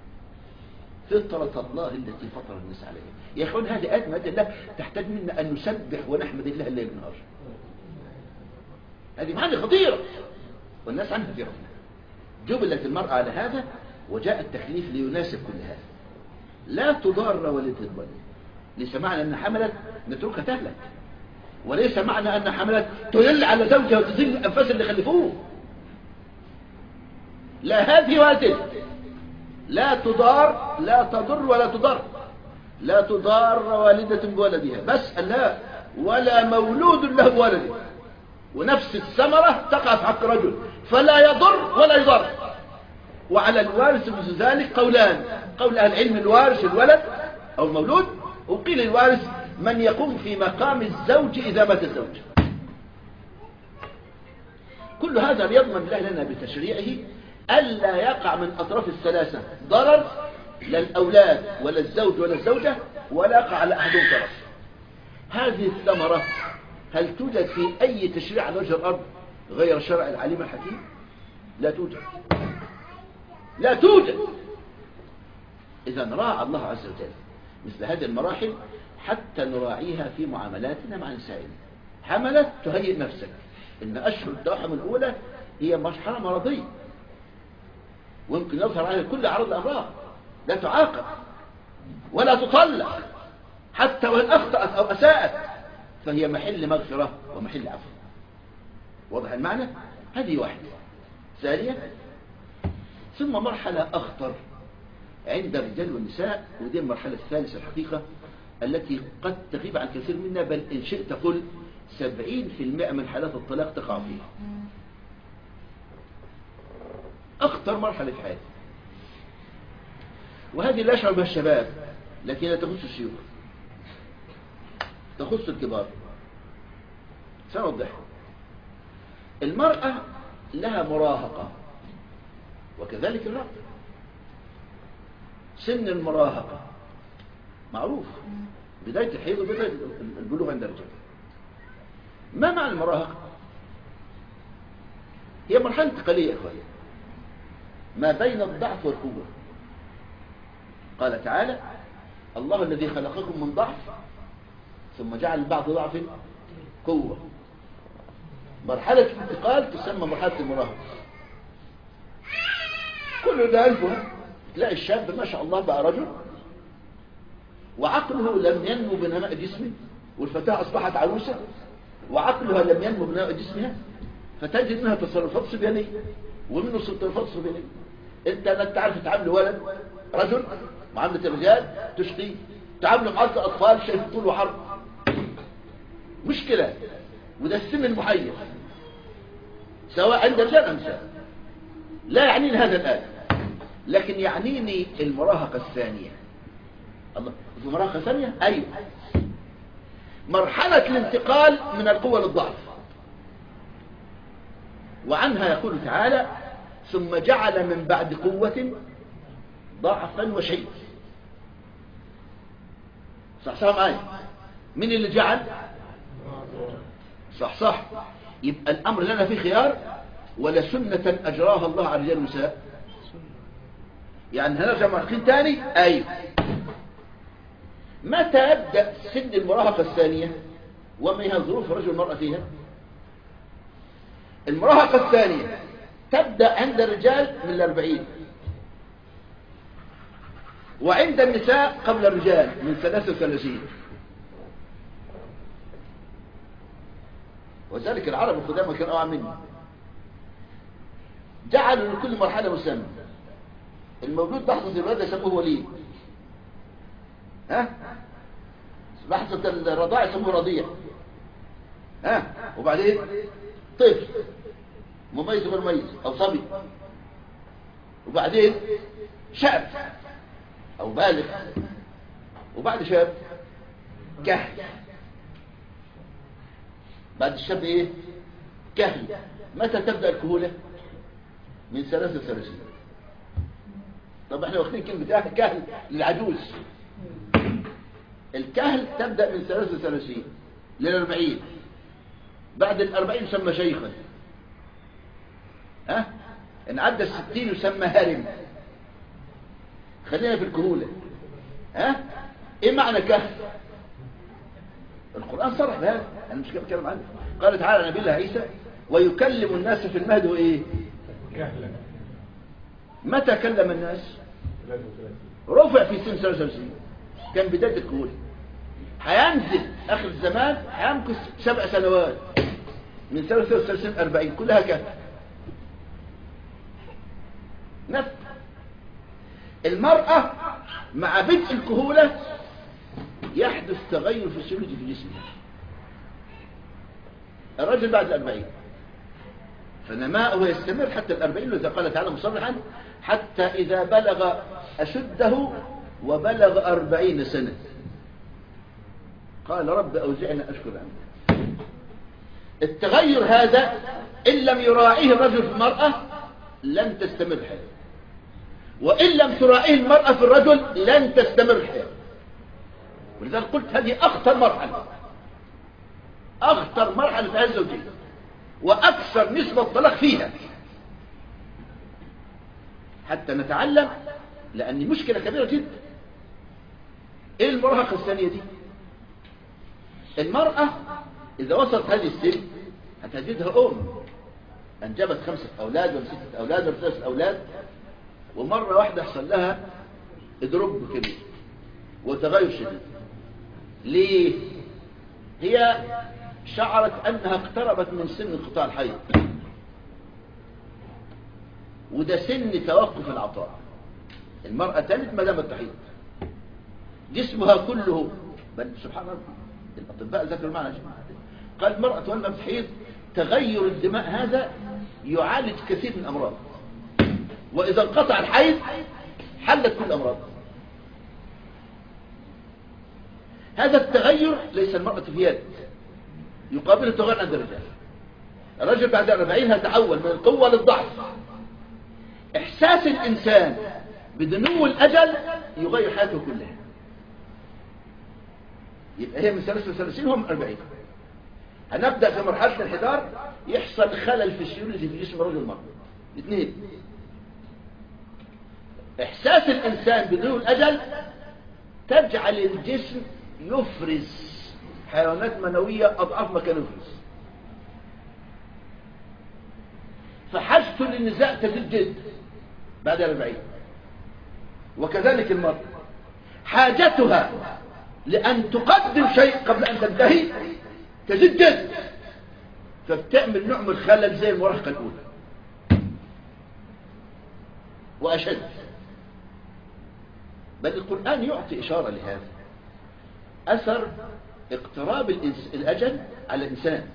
فطرة الله التي فطر الناس عليها. يا اخوان هذه آيات من آيات الله تحتاج منا أن نسبح ونحمد الله الليل والنهار. هذه معاني خطيرة والناس عنها في غفلة. جبلت المرأة على هذا وجاء التكليف ليناسب كل هذا. لا تضار والدة الولد. ليس معنى أن حملت نتركها تهلك، وليس معنى أن حملت تدل على زوجها وتزيل الأنفاس اللي خلفوه. لا هذه ولا تلك. لا تضار، لا تضر ولا تضر. لا تضار والدة بولدها، بس لا ولا مولود له ولده. ونفس الثمرة تقع في حق رجل، فلا يضر ولا يضر. وعلى الوارث مثل ذلك قولان: قول أهل العلم الوارث الولد أو المولود، وقيل الوارث من يقوم في مقام الزوج إذا مات الزوج. كل هذا ليضمن الله لنا بتشريعه ألا يقع من أطراف الثلاثة ضرر، لا الأولاد ولا الزوج ولا الزوجة، ولا يقع على أحدهم طرف. هذه الثمرة هل توجد في أي تشريع على وجه الأرض غير شرع العليم الحكيم؟ لا توجد، لا توجد. إذا راعى الله عز وجل مثل هذه المراحل حتى نراعيها في معاملاتنا مع نسائنا. حملت تهيئ نفسك إن أشهر التوحم الأولى هي مرحلة مرضية، ويمكن يظهر عليها كل أعراض الأمراض. لا تعاقب ولا تطلق حتى وإن أخطأت أو أساءت، فهي محل مغفرة ومحل عفو. واضح المعنى؟ هذه واحدة. ثانية، ثم مرحلة أخطر عند الرجال والنساء، ودي المرحلة الثالثة الحقيقة التي قد تغيب عن كثير منا، بل إن شئت قل 70% من حالات الطلاق تقع فيها. أخطر مرحلة في حياتي، وهذه لا يشعر بها الشباب، لكن لا تخص الشيوخ، تخص الكبار. سنوضح. المرأة لها مراهقة وكذلك الرجل. سن المراهقة معروف، بداية الحيض وبداية البلوغ عند الرجال. ما معنى المراهقة؟ هي مرحلة انتقالية يا اخواني ما بين الضعف والقوة. قال تعالى: الله الذي خلقكم من ضعف ثم جعل البعض ضعف قوة. مرحلة الانتقال تسمى مرحلة المراهقة. كل ده ألفها تلاقي الشاب ما شاء الله بقى رجل وعقله لم ينمو بنماء جسمه، والفتاة أصبحت عروسة وعقلها لم ينمو بنماء جسمها، فتجد منها تصرفات صبيانية ومنه تصرفات صبيانية. انت لا تعرف تعامل ولد رجل معاملة الرجال تشقي، تعامل مع الأطفال شايف طول وحرب، مشكلة. وده السن المحير سواء عند الرجال أم النساء. لا يعنيني هذا الآن، لكن يعنيني المراهقة الثانية. الله، في مراهقة ثانية؟ أيوة، مرحلة الانتقال من القوة للضعف. وعنها يقول تعالى: ثم جعل من بعد قوة ضعفا وشيء. صح معايا؟ مين اللي جعل؟ صح. يبقى الأمر لنا فيه خيار ولا سنة أجراها الله على رجال النساء؟ يعني هنرجع مرحلتين تاني؟ أيوة. متى يبدأ سن المراهقة الثانية وما هي ظروف الرجل والمرأة فيها؟ المراهقة الثانية تبدأ عند الرجال من 40، وعند النساء قبل الرجال من 33. وذلك العرب القدامى كانوا أوعى مني، جعلوا لكل مرحلة مسمى. المولود لحظة الولادة يسموه وليد، لحظة الرضاع يسموه رضيع، وبعدين طفل مميز غير مميز أو صبي، وبعدين شاب أو بالغ، وبعد شاب كهل، بعد الشاب ايه؟ كهل. متى تبدأ الكهولة؟ من 33. طب احنا واخدين كلمة كهل للعجوز. الكهل تبدأ من 33 لل40. بعد 40 يسمى شيخا، ان عدى 60 يسمى هرم. خلينا في الكهولة. ايه معنى كهل؟ القرآن صرح بهذا، انا مش بتكلم عنه. قال تعالى نبي الله عيسى: ويكلم الناس في المهد وايه؟ كهلا. متى كلم الناس؟ رفع في سن 33، كان بداية الكهولة. هينزل اخر الزمان، هيمكث 7 سنوات من 33 40 كلها كهل. نفس المرأة مع بدء الكهولة يحدث تغير فسيولوجي في جسمها. الرجل بعد 40 فنماؤه يستمر حتى 40، وإذا قال تعالى مصرحا: حتى إذا بلغ أشده وبلغ 40 سنة قال رب أوزعني أشكر أنت. التغير هذا إن لم يراعيه الرجل في المرأة لن تستمر الحياة، وإن لم تراعيه المرأة في الرجل لن تستمر الحياة. ولذلك قلت هذه أخطر مرحلة، أخطر مرحلة في هذه الزوجية، وأكثر نسبة طلاق فيها. حتى نتعلم، لأن مشكلة كبيرة جدا. إيه المراهقة الثانية دي؟ المرأة إذا وصلت هذه السن هتجدها أنجبت 5 أولاد ولا 6 أولاد ولا 3 أولاد، ومرة واحدة يحصل لها إضراب كبير وتغير شديد. ليه؟ هي شعرت أنها اقتربت من سن انقطاع الحيض، وده سن توقف العطاء. المرأة تلد ما دامت تحيض، جسمها كله، بل سبحان الله الأطباء ذكروا المعنى. قال المرأة ولما تحيض تغير الدماء هذا يعالج كثير من الأمراض. وإذا انقطع الحيض حلت كل الأمراض. هذا التغير ليس المرأة في يد، يقابل التغير عند الرجال. الرجل بعد 40 هيتحول من القوة للضعف. إحساس الإنسان بدنو الأجل يغير حياته كلها. يبقى هي من 33 هم 40. هنبدأ في مرحلة الانحدار، يحصل خلل فسيولوجي في جسم الرجل والمرأة الاثنين. إحساس الإنسان بدنو الأجل تجعل الجسم يفرز حيوانات منوية أضعاف ما كان يفرز، فحاجته للنزاع تزيد جدا بعد 40. وكذلك المرأة حاجتها لأن تقدم شيء قبل أن تنتهي تزيد جدا، فبتعمل نوع من الخلل زي المراهقة الأولى وأشد. بل القرآن يعطي إشارة لهذا، أثر اقتراب الأجل على الإنسان.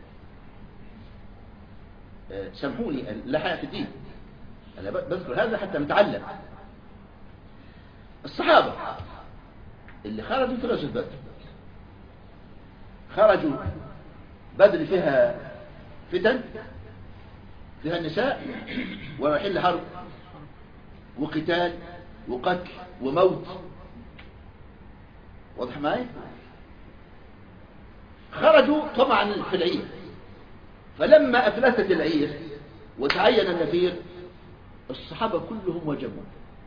سامحوني لا حياة في الدين، أنا بذكر هذا حتى نتعلم. الصحابة اللي خرجوا في غزوة بدر، خرجوا بدر فيها فتن، فيها النساء، ورايحين لحرب وقتال وقتل وموت. واضح معي؟ خرجوا طبعا في العير، فلما أفلتت العير وتعين النفير الصحابة كلهم وجموا،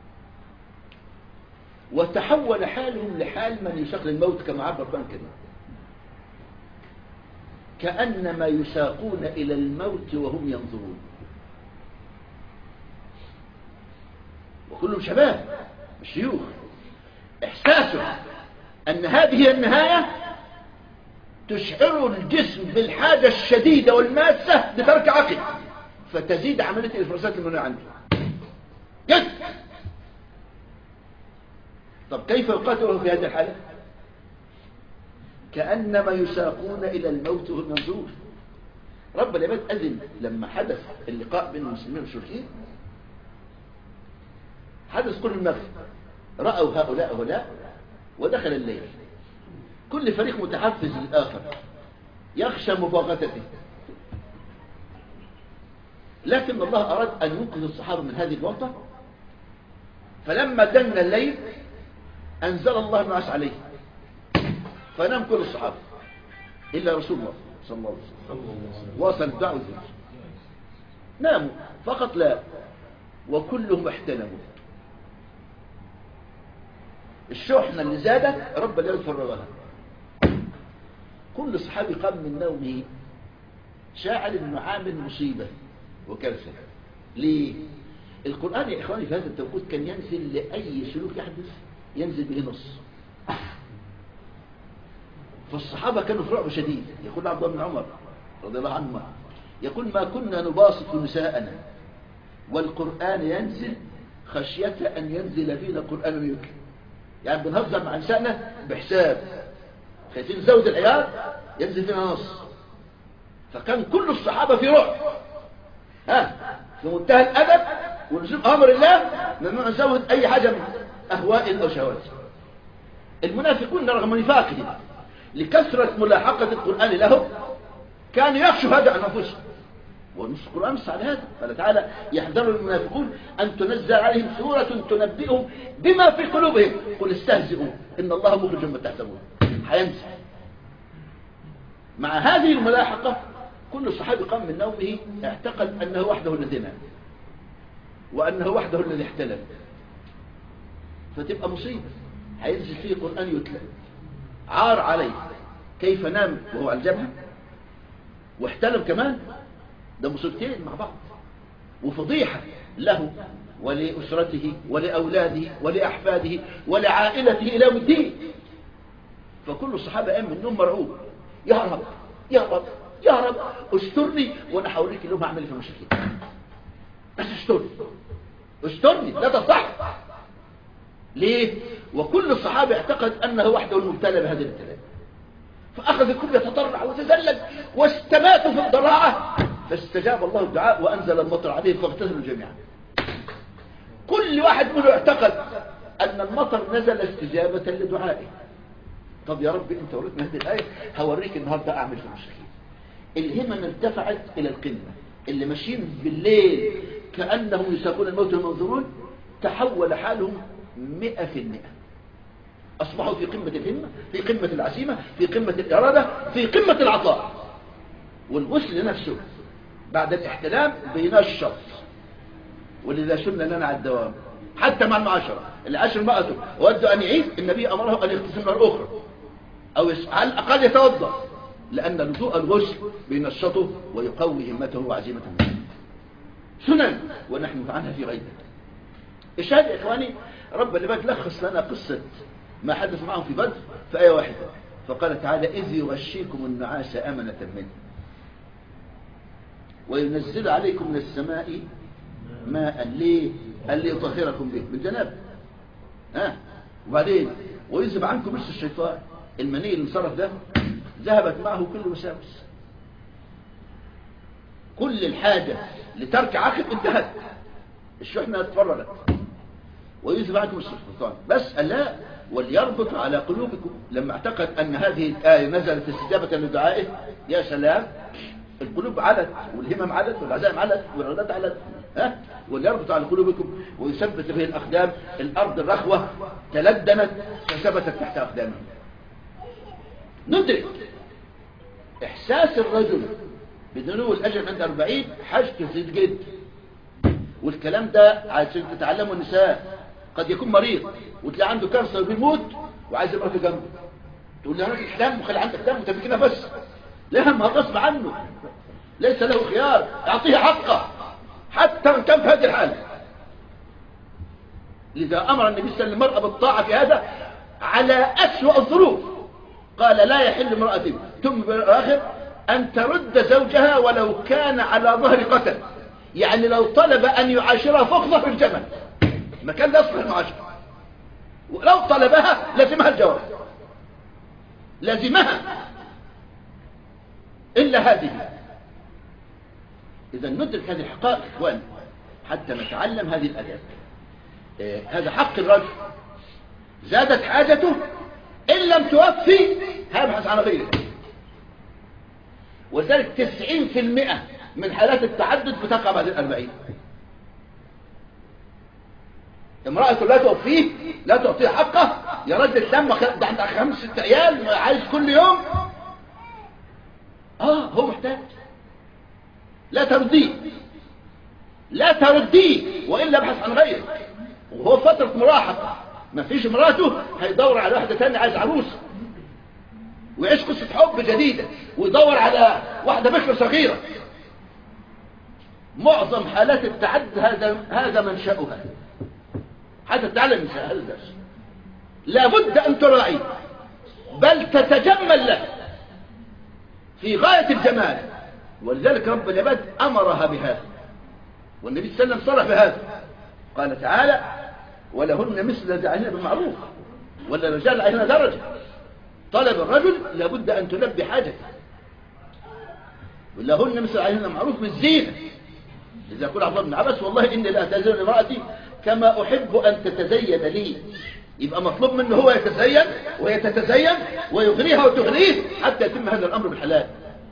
وتحول حالهم لحال من يشاق الموت كما عبر القرآن الكريم، كأنما يساقون إلى الموت وهم ينظرون، وكلهم شباب شيوخ. إحساسه أن هذه هي النهاية تشعر الجسم بالحاجة الشديدة والماسة لترك عقل، فتزيد عملية الإفرازات المنوية عنده جد. طب كيف يقاتله في هذه الحالة؟ كأنما يساقون إلى الموت وهم ينظرون. رب العباد أذن لما حدث اللقاء بين المسلمين والمشركين، حدث كل المغرب، رأوا هؤلاء ودخل الليل، كل فريق متحفز للآخر يخشى مباغتته، لكن الله أراد أن ينقذ الصحابة من هذه الورطة. فلما دن الليل أنزل الله النعاس عليه، فنام كل الصحابة إلا رسول الله صلى الله عليه وسلم، واصل الدعوة، ناموا فقط لا، وكلهم احتلموا. الشحنة اللي زادت رب العالمين فرغها. كل صحابي قام من نومه شاعر انه عامل مصيبة وكارثة. ليه؟ القرآن يا إخواني في هذا التوقيت كان ينزل لأي سلوك يحدث ينزل به نص. فالصحابة كانوا في رعب شديد. يقول عبد الله بن عمر رضي الله عنهما، يقول ما كنا نباسط نساءنا والقرآن ينزل خشية أن ينزل فينا قرآن يبكي. يعني بنهزر مع نسائنا بحساب، خايفين زود العيال ينزل فينا نص. فكان كل الصحابة في رعب، في منتهى الأدب ولزوم أمر الله، ممنوع نزود أي حاجة من أهواء أو شهوات. المنافقون رغم نفاقهم لكثرة ملاحقة القرآن لهم كانوا يخشوا هذا عن أنفسهم، ونص القرآن نص على هذا. قال تعالى يحذر المنافقون أن تنزل عليهم سورة تنبئهم بما في قلوبهم قل استهزئوا إن الله مخرج ما تحسبون. هينزل. مع هذه الملاحقة كل صحابي قام من نومه اعتقد أنه وحده الذي نام وأنه وحده الذي احتلم، فتبقى مصيبة. هينزل فيه قرآن يتلى، عار عليه كيف نام وهو على الجبهة واحتلم كمان. ده مصيبتين مع بعض، وفضيحة له ولأسرته ولأولاده ولأحفاده ولعائلته إلى يوم الدين. فكل الصحابة قام من النوم مرعوب، يا رب يا رب يا رب استرني وانا حوليك اليوم هعمل في المشركين، بس استرني لا تصح. ليه؟ وكل الصحابة اعتقد أنه وحده المبتلى بهذا الابتلاء، فأخذ الكل يتضرع ويتذلل واستماتوا في الضراعة، فاستجاب الله الدعاء وأنزل المطر عليه فاغتسلوا جميعا. كل واحد منه اعتقد أن المطر نزل استجابة لدعائه. طب يا رب أنت وريتنا هذه الآية، هوريك النهاردة أعمل في المشركين. الهمم ارتفعت إلى القمة، اللي ماشيين بالليل كأنهم يساقون الموت المنظرون تحول حالهم 100%. أصبحوا في قمة الهمة، في قمة العزيمة، في قمة الإرادة، في قمة العطاء. والغسل نفسه بعد الاحتلام بينشط، ولذا سنة لنا على الدوام حتى مع المعاشرة. العاشر امرأته ود أن يعيد، النبي أمره أن يغتسل مرة أخرى أو على الأقل يتوضأ، لأن لزوء الغسل بينشطه ويقوي همته وعزيمته. سنن ونحن عنها في غيبة. الشاهد يا إخواني، رب العباد لخص لنا قصة ما حدث معهم في بدر في آية واحدة، فقال تعالى إذ يغشيكم النعاس أمنة منه وينزل عليكم من السماء ماء. ليه؟ قال لي يطهركم به بالجناب. وبعدين ويذهب عنكم رجس الشيطان. المني اللي انصرف ده ذهبت معه كل وساوس، كل الحاجة لترك عقب انتهت، الشحنة اتفرغت. ويذهب عنكم رجس الشيطان، بس قال لا وليربط على قلوبكم. لما اعتقد أن هذه الآية نزلت استجابة لدعائه، يا سلام، القلوب علت والهمم علت والعزائم علت والإرادات علت. وليربط على قلوبكم ويثبت به الأقدام. الأرض الرخوة تلدنت فثبتت تحت أقدامهم. ندرك إحساس الرجل بدنو الأجل عند 40 حاجة كثير جدا. والكلام ده عشان تتعلموا النساء، قد يكون مريض وتلاقي عنده كانسر وبيموت وعايز يمرته جنبه، تقول له يا راجل احلام وخلي عندك دم وانت بكده بس. لا، ما غصب عنه، ليس له خيار، اعطيه حقه حتى وان كان في هذه الحاله. لذا امر النبي صلى الله عليه وسلم المرأة بالطاعة في هذا على أسوأ الظروف. قال لا يحل امرأة ثم بالآخر أن ترد زوجها ولو كان على ظهر قتل، يعني لو طلب أن يعاشرها فوق ظهر الجمل ما كان لا يصلح المعاشرة، ولو طلبها لازمها الجواب، لازمها إلا هذه. إذا ندرك هذه الحقائق إخوان حتى نتعلم هذه الأداب. هذا حق الرجل، زادت حاجته إن لم توفي هيبحث عن غيره. ولذلك 90% من حالات التعدد بتقع بعد 40. امرأة لا توفيه، لا تعطيه حقه، يا رجل الدم ده عندك 5-6 عيال عايز كل يوم. هو محتاج، لا ترديه، لا ترديه وإلا ابحث عن غيره. وهو فترة مراهقة، ما فيش مراته هيدور على واحدة تانية عايز عروسة ويعيش قصة حب جديدة ويدور على واحدة بكرة صغيرة. معظم حالات التعدد هذا منشأها. حتى تعلم مثال هذا الدرس لابد أن تراعي بل تتجمل له في غاية الجمال. ولذلك رب العباد أمرها بهذا، والنبي صلى الله عليه وسلم صرح بهذا. قال تعالى ولهن مثل الذي عليهن بالمعروف وللرجال عليهن درجة. طلب الرجل لابد أن تلبي حاجته، ولهن مثل عليهن بالمعروف بالزينة. إذا يقول عبد الله بن عباس والله إني لا أتزين لامرأتي كما أحب أن تتزين لي، يبقى مطلوب منه هو يتزين وهي تتزين ويغريها وتغريه حتى يتم هذا الأمر بالحلال،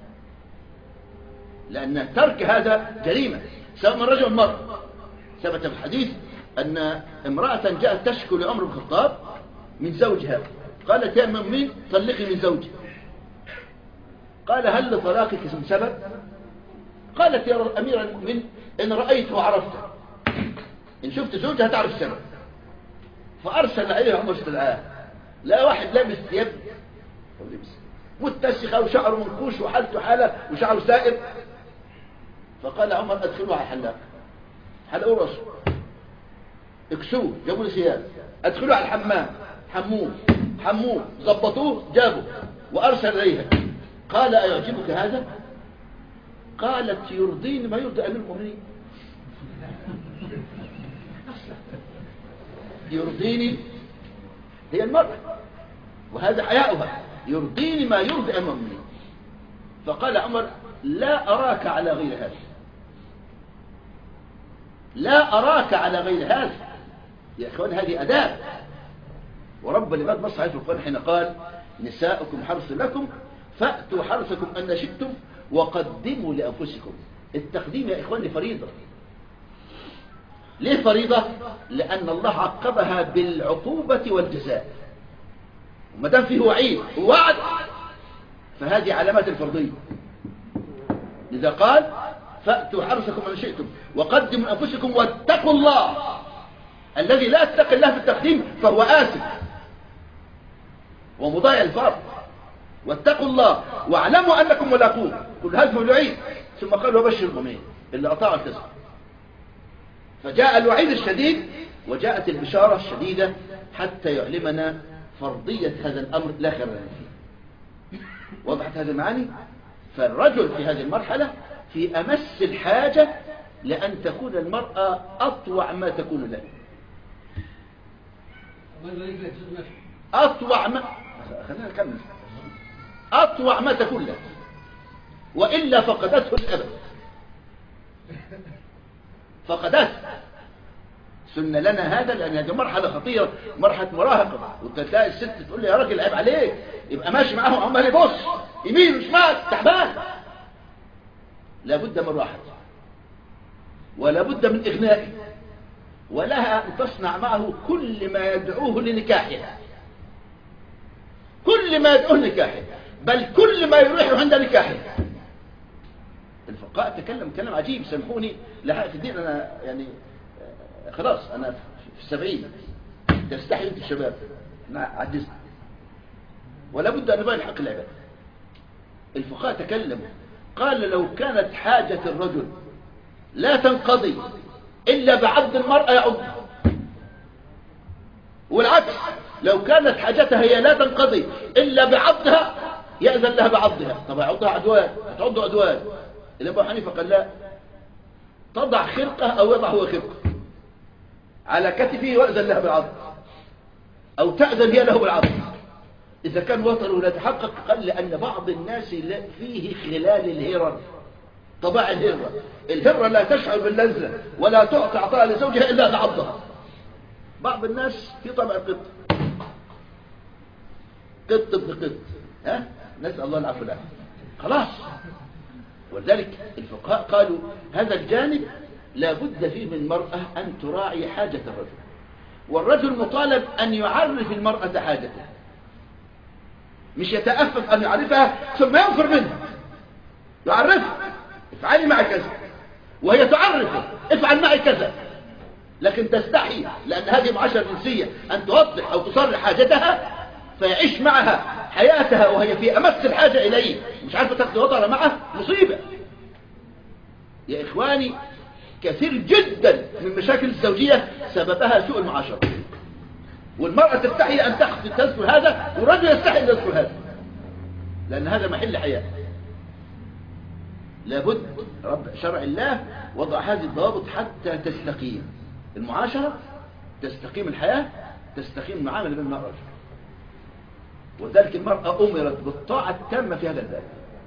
لأن ترك هذا جريمة سواء من رجل والمرأة. ثبت في الحديث أن امرأة جاءت تشكو لعمر بن الخطاب من زوجها، قالت يا مؤمن طلقي من زوجي. قال هل لطلاقك سبب؟ قالت يا أمير المؤمنين إن رأيته وعرفته، إن شفت زوجها تعرف السبب. فأرسل عليه عمر استدعاه، لا واحد لابس ثياب متسخة وشعره منكوش وحالته حالة وشعره سائر. فقال عمر أدخلوه على الحلاق، حلقوا رأسه، اكسوه، جابوا له ثياب، أدخلوه على الحمام، حموه ضبطوه جابوا وأرسل إليها. قال أيعجبك هذا؟ قالت يرضيني ما يرضي أمير المؤمنين. يرضيني هي المرأة وهذا حياؤها، يرضيني ما يرضي أمير المؤمنين. فقال عمر لا أراك على غير هذا، لا أراك على غير هذا. يا إخوان هذه أداب. ورب العباد نص عليه في القرآن حين قال نساؤكم حرث لكم فأتوا حرثكم أن شئتم وقدموا لأنفسكم. التقديم يا إخواني فريضة. ليه فريضة؟ لأن الله عقبها بالعقوبة والجزاء، وما دام فيه وعيد ووعد فهذه علامات الفرضية. لذا قال فأتوا حرثكم أن شئتم وقدموا لأنفسكم واتقوا الله. الذي لا يتقي الله في التقديم فهو آثم ومضيع الفرض. واتقوا الله واعلموا أنكم ملاقوه. كل هذا الوعيد. ثم قال وبشر المؤمنين اللي أطاعوا الكذب. فجاء الوعيد الشديد وجاءت البشارة الشديدة حتى يعلمنا فرضية هذا الأمر لا خير فيه. وضحت هذه المعاني؟ فالرجل في هذه المرحلة في أمس الحاجة لأن تكون المرأة أطوع ما تكون له. أطوع ما خلينا نكمل. أطوع ما تكون له وإلا فقدته الأبد. فقدته. سنة لنا هذا لأن هذه مرحلة خطيرة، مرحلة مراهقة. وتلاقي الست تقول لي يا راجل عيب عليك، يبقى ماشي معاهم عمال يبص يمين وشمال تعبان. لابد من راحة ولا بد من إغنائه، ولها أن تصنع معه كل ما يدعوه لنكاحها، كل ما يدعوه لنكاحه، بل كل ما يروح عند نكاحه. الفقهاء تكلم كلام عجيب، سامحوني لا في الدين أنا يعني خلاص أنا في 70 تستحي أنت الشباب أنا عجزت ولا بد أن نبين حق العباد. الفقهاء تكلموا قال لو كانت حاجة الرجل لا تنقضي إلا بعض المرأة يعضها، والعكس لو كانت حاجتها هي لا تنقضي إلا بعضها يأذن لها بعضها. طب يعضها عدوان، هتعضه عدوان. الإمام أبو حنيفة قال لا، تضع خرقة أو يضع هو خرقة على كتفه وأذن لها بالعض أو تأذن هي له بالعض. إذا كان وطنه لا يتحقق قال لأن بعض الناس فيه خلال الهرر، طباع الهرة. الهرة لا تشعر باللذة ولا تعطي عطاء لزوجها إلا تعضها. بعض الناس في طبع قط قط ابن قط، ها نسأل الله العفو والعافية. خلاص. ولذلك الفقهاء قالوا هذا الجانب لا بد فيه من المرأة أن تراعي حاجة الرجل، والرجل مطالب أن يعرف المرأة حاجته، مش يتأفف أن يعرفها ثم ينفر منها. يعرفها افعلي معي كذا وهي تعرفه افعل معي كذا، لكن تستحي لأن هذه معاشرة جنسية أن توضح أو تصرح حاجتها فيعيش معها حياتها وهي في أمس الحاجة إليه، مش عارفة تاخد وضعها معه، مصيبة. يا إخواني كثير جدا من مشاكل الزوجية سببها سوء المعاشرة، والمرأة تستحي أن تذكر هذا والرجل يستحي أن يذكر هذا، لأن هذا محل حياة. لابد رب شرع الله وضع هذه الضوابط حتى تستقيم المعاشرة، تستقيم الحياة، تستقيم المعاملة بين المرأة والرجل. وذلك المرأة أمرت بالطاعة التامة في هذا الباب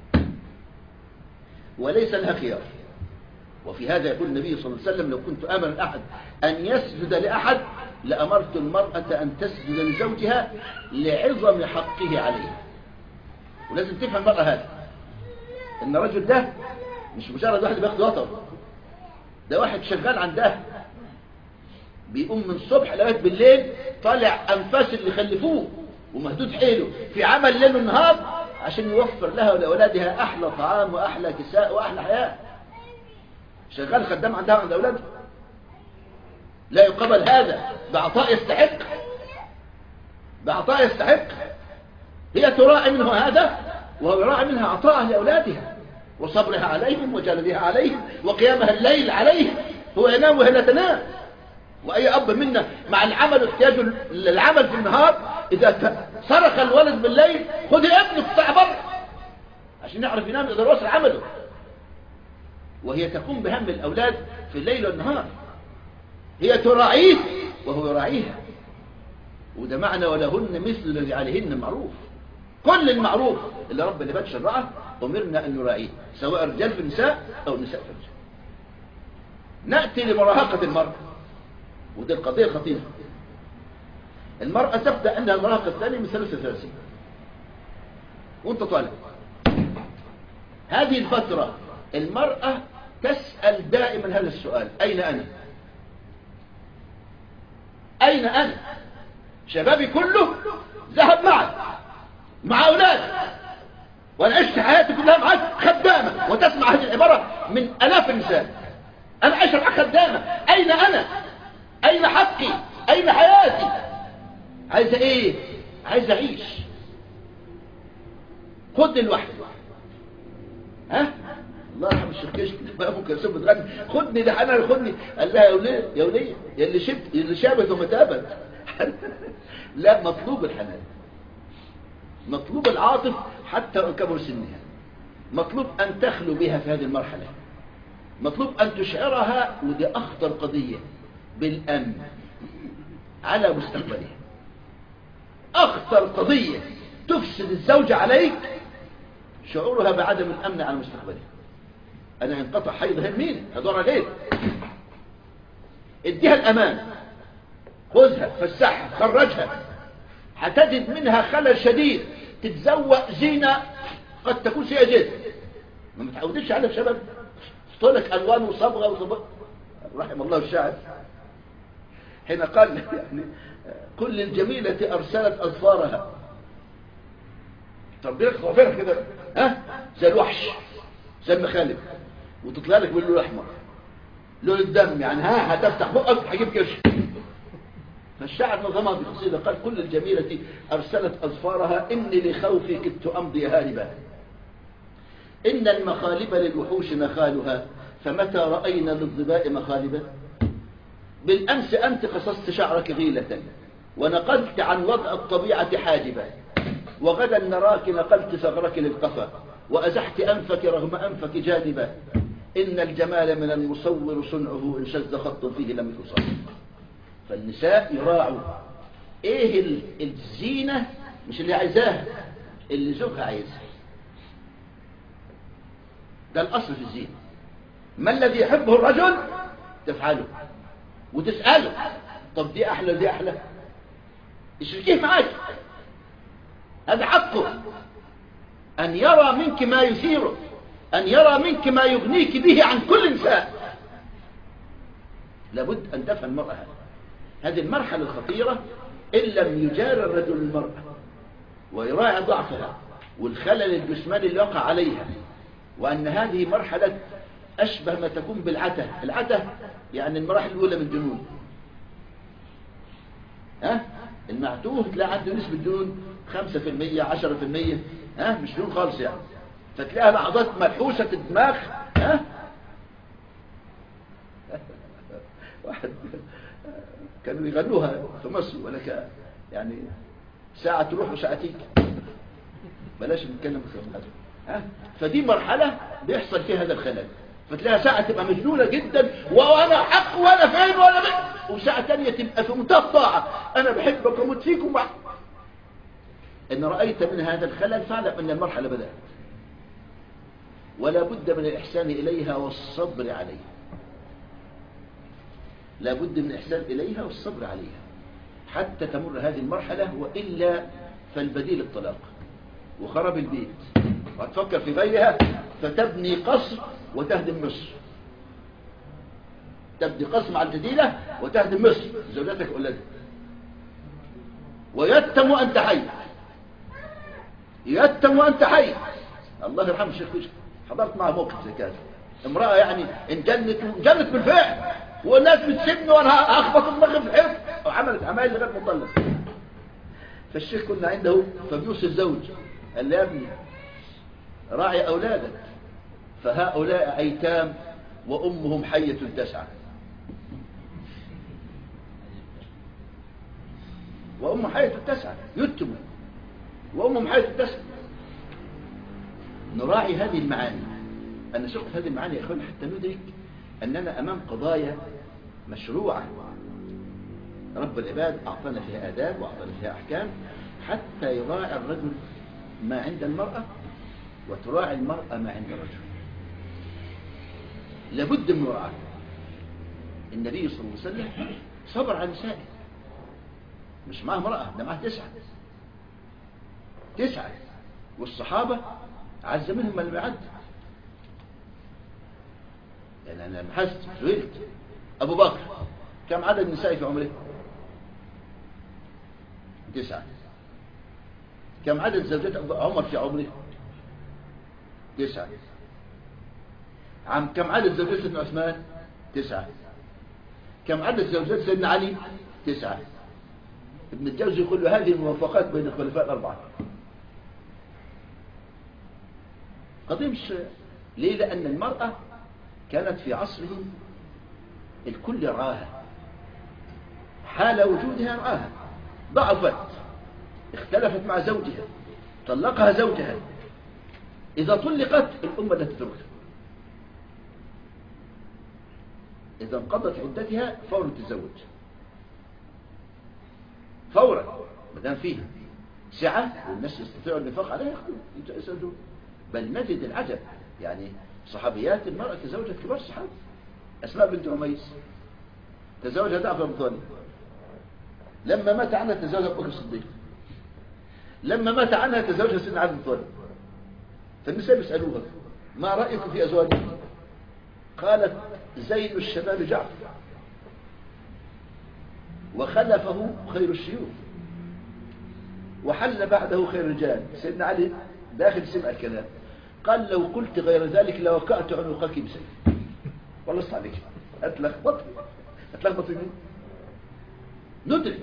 وليس لها خيار. وفي هذا يقول النبي صلى الله عليه وسلم لو كنت آمر أحد أن يسجد لأحد لأمرت المرأة أن تسجد لزوجها لعظم حقه عليها. ولازم تفهم المرأة هذا، إن الرجل ده مش مجرد واحد بياخد وطن، ده واحد شغال عندها بيقوم من الصبح لغاية بالليل طالع أنفاس اللي خلفوه ومهدود حيله في عمل ليل ونهار عشان يوفر لها ولأولادها أحلى طعام وأحلى كساء وأحلى حياة. شغال خدام عندها عند أولادها، لا يقبل هذا بعطاء يستحق، بعطاء يستحق. هي تراعي منه هذا وهو يراعي منها عطاء لأولادها وصبرها عليهم وجلدها عليهم وقيامها الليل عليهم. هو ينام وهي لا تنام. وأي أب منا مع العمل واحتياجه للعمل في النهار إذا صرخ الولد بالليل خذ ابنك اطلع بره عشان يعرف ينام إذا وصل عمله، وهي تقوم بهم الأولاد في الليل والنهار. هي تراعيه وهو يراعيها، وده معنى ولهن مثل الذي عليهن المعروف. كل المعروف اللي رب العباد شرعه أمرنا أن نراعيه، سواء الرجال في النساء أو النساء في الرجال. نأتي لمراهقة المرأة ودي القضية خطيرة. المرأة تبدأ أنها المراهقة الثانية من 33 وانت طالب. هذه الفترة المرأة تسأل دائما هذا السؤال: أين أنا؟ أين أنا؟ شبابي كله ذهب معك مع أولاد، وأنا عشت حياتي كلها معك خدامة، وتسمع هذه العبارة من آلاف النساء: أنا عشت مع خدامة. أين أنا؟ أين حقي؟ أين حياتي؟ عايزة إيه؟ عايزة أعيش. خدني لوحدي. ها؟ الله يرحم الشيخ كشك ابو كلثوم بتغني: خدني لحنان خدني. قال لها: يا وليه يا اللي شابت وما تابت. لا، مطلوب الحنان، مطلوب العاطف حتى وان كبر سنها، مطلوب ان تخلو بها في هذه المرحله، مطلوب ان تشعرها، ودي اخطر قضيه، بالامن على مستقبلها. اخطر قضيه تفسد الزوجه عليك شعورها بعدم الامن على مستقبلها. انا انقطع حيضها مين؟ هدور على غير. اديها الامان، خذها فسحها خرجها، هتجد منها خلل شديد، تتزوق زينة قد تكون سيئة جدا. ما متعودش على الشباب، طولك الوان وصبغه وصبغه. رحم الله الشاعر حين قال يعني: كل الجميلة ارسلت اظفارها. تربيتك خوافرها كده، ها، زي الوحش، زي المخالب، وتطلع لك باللون الاحمر، لون الدم، يعني ها هتفتح بقك هجيب كرش. فالشاعر نظمها بقصيدة قال: كل الجميلة ارسلت اظفارها، اني لخوفي كدت امضي هاربا، ان المخالب للوحوش مخالها، فمتى راينا للظباء مخالبا. بالامس انت قصصت شعرك غيلة، ونقلت عن وضع الطبيعة حاجبا، وغدا نراك نقلت ثغرك للقفا، وأزحت أنفك رغم أنفك جانبا، إن الجمال من المصور صنعه، إن شذ خط فيه لم يصاب. فالنساء يراعوا إيه الزينة، مش اللي عايزاها، اللي زوجها عايزها. ده الأصل في الزينة. ما الذي يحبه الرجل تفعله وتسأله: طب دي أحلى دي أحلى، اشركيه معاك. هذا حقه، أن يرى منك ما يثيره، أن يرى منك ما يغنيك به عن كل نساء. لابد أن تفهم المرأة هذه المرحلة الخطيرة. إن لم يجار الرجل المرأة ويراعي ضعفها والخلل الجسماني اللي وقع عليها، وأن هذه مرحلة أشبه ما تكون بالعته. العته يعني المراحل الأولى من الجنون. المعتوه تلاقي عنده نسبة جنون 5% 10%، مش جنون خالص يعني. فتلاقيها لحظات ملحوسة الدماغ. واحد كانوا يغنوها في مصر، ولك يعني ساعة تروح وساعة تيجي، بلاش نتكلم في هذا. فدي مرحلة بيحصل فيها هذا الخلل. فتلاقيها ساعة تبقى مجنونة جدا، وانا حق وانا فين وانا فين، وساعة تانية تبقى في منتهى الطاعة: انا بحبك وموت فيكم. ان رأيت من هذا الخلل فاعلم ان المرحلة بدأت، ولا بد من الإحسان إليها والصبر عليها. لا بد من الإحسان إليها والصبر عليها حتى تمر هذه المرحلة، وإلا فالبديل الطلاق وخرب البيت، وهتفكر في غيرها فتبني قصر وتهدم مصر. تبني قصر مع الجديدة وتهدم مصر، زوجاتك وأولادك. ويتم أنت حي، يتم وأنت حي. الله يرحمه الشيخ كشك، حضرت معه موقف زي كذا. امرأة يعني انجنت بالفعل، والناس بتسيبني وانا اخبط دماغي في الحيط، وعملت عمايل لغايه مطلق. فالشيخ كنا عنده فبيوصي الزوج قال لي: يا ابني راعي اولادك، فهؤلاء ايتام وامهم حية تسعى. وامهم حية تسعى، يتموا وامهم حية تسعى. نراعي هذه المعاني. أنا شفت هذه المعاني يا إخوان حتى ندرك أننا أمام قضايا مشروعة. رب العباد أعطانا فيها آداب وأعطانا فيها أحكام حتى يراعي الرجل ما عند المرأة وتراعي المرأة ما عند الرجل. لابد من مراعاة. النبي صلى الله عليه وسلم صبر على نسائه، مش معاه امرأة، ده معاه 9 والصحابة عز منهم من لم يعد. يعني أنا لما سئلت أبو بكر كم عدد النساء في عمره؟ 9. كم عدد زوجات عمر في عمره؟ 9. كم عدد زوجات سيدنا عثمان؟ 9. كم عدد زوجات سيدنا علي؟ 9. ابن الجوزي يقول له هذه الموافقات بين الخلفاء الأربعة. قضية مش ليه؟ لأن المرأة كانت في عصرهم الكل رعاها، حال وجودها رعاها، ضعفت، اختلفت مع زوجها، طلقها زوجها، إذا طلقت الأمة لا تتركها، إذا انقضت عدتها فورا تتزوج، فورا ما دام فيها سعة والناس يستطيعوا النفاق عليها يتزوجون. بل نجد العجب، يعني صحابيات المرأة تزوجت كبار الصحابة. أسماء بنت عميس تزوجها جعفر بن طالب، لما مات عنها تزوجها أبو بكر الصديق، لما مات عنها تزوجها سيدنا علي بن طالب. فالنساء بيسألوها ما رأيكم في أزواجك؟ قالت زين الشباب جعفر وخلفه خير الشيوخ وحل بعده خير الرجال. سيدنا علي داخل سمع الكلام قال لو قلت غير ذلك لوقعت عنقك بسيف. والله اصلح عليك اتلخبط مين؟ ندرك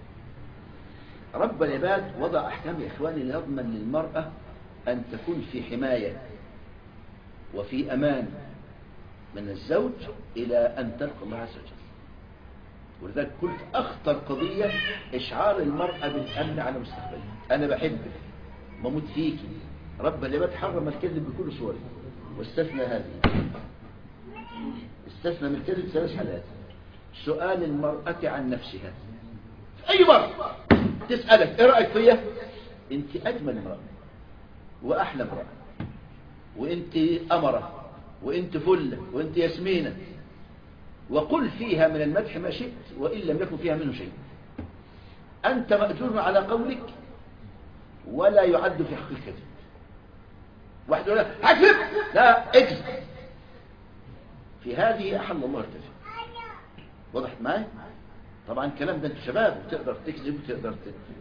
رب العباد وضع احكام يا اخواني ليضمن للمرأة ان تكون في حماية وفي امان من الزوج الى ان تلقى الله عز وجل. ولذلك قلت اخطر قضية اشعار المرأة بالامن على مستقبلها. انا بحبك بموت فيكي. رب العباد حرم الكذب بكل صوره واستثنى هذه، استثنى من الكذب 3 حالات: سؤال المرأة عن نفسها، اي مرة تسألك ايه رأيك فيا؟ انت اجمل امرأة واحلى امرأة وانت امرة وانت فلة وانت ياسمينة، وقل فيها من المدح ما شئت وان لم يكن فيها منه شيء. انت مأجور على قولك ولا يعد في حق الكذب. واحد يقول لك اكذب، لا اكذب. في هذه احل الله ارتفع. وضحت معي؟ طبعا الكلام ده انتوا شباب وتقدر تكذب وتقدر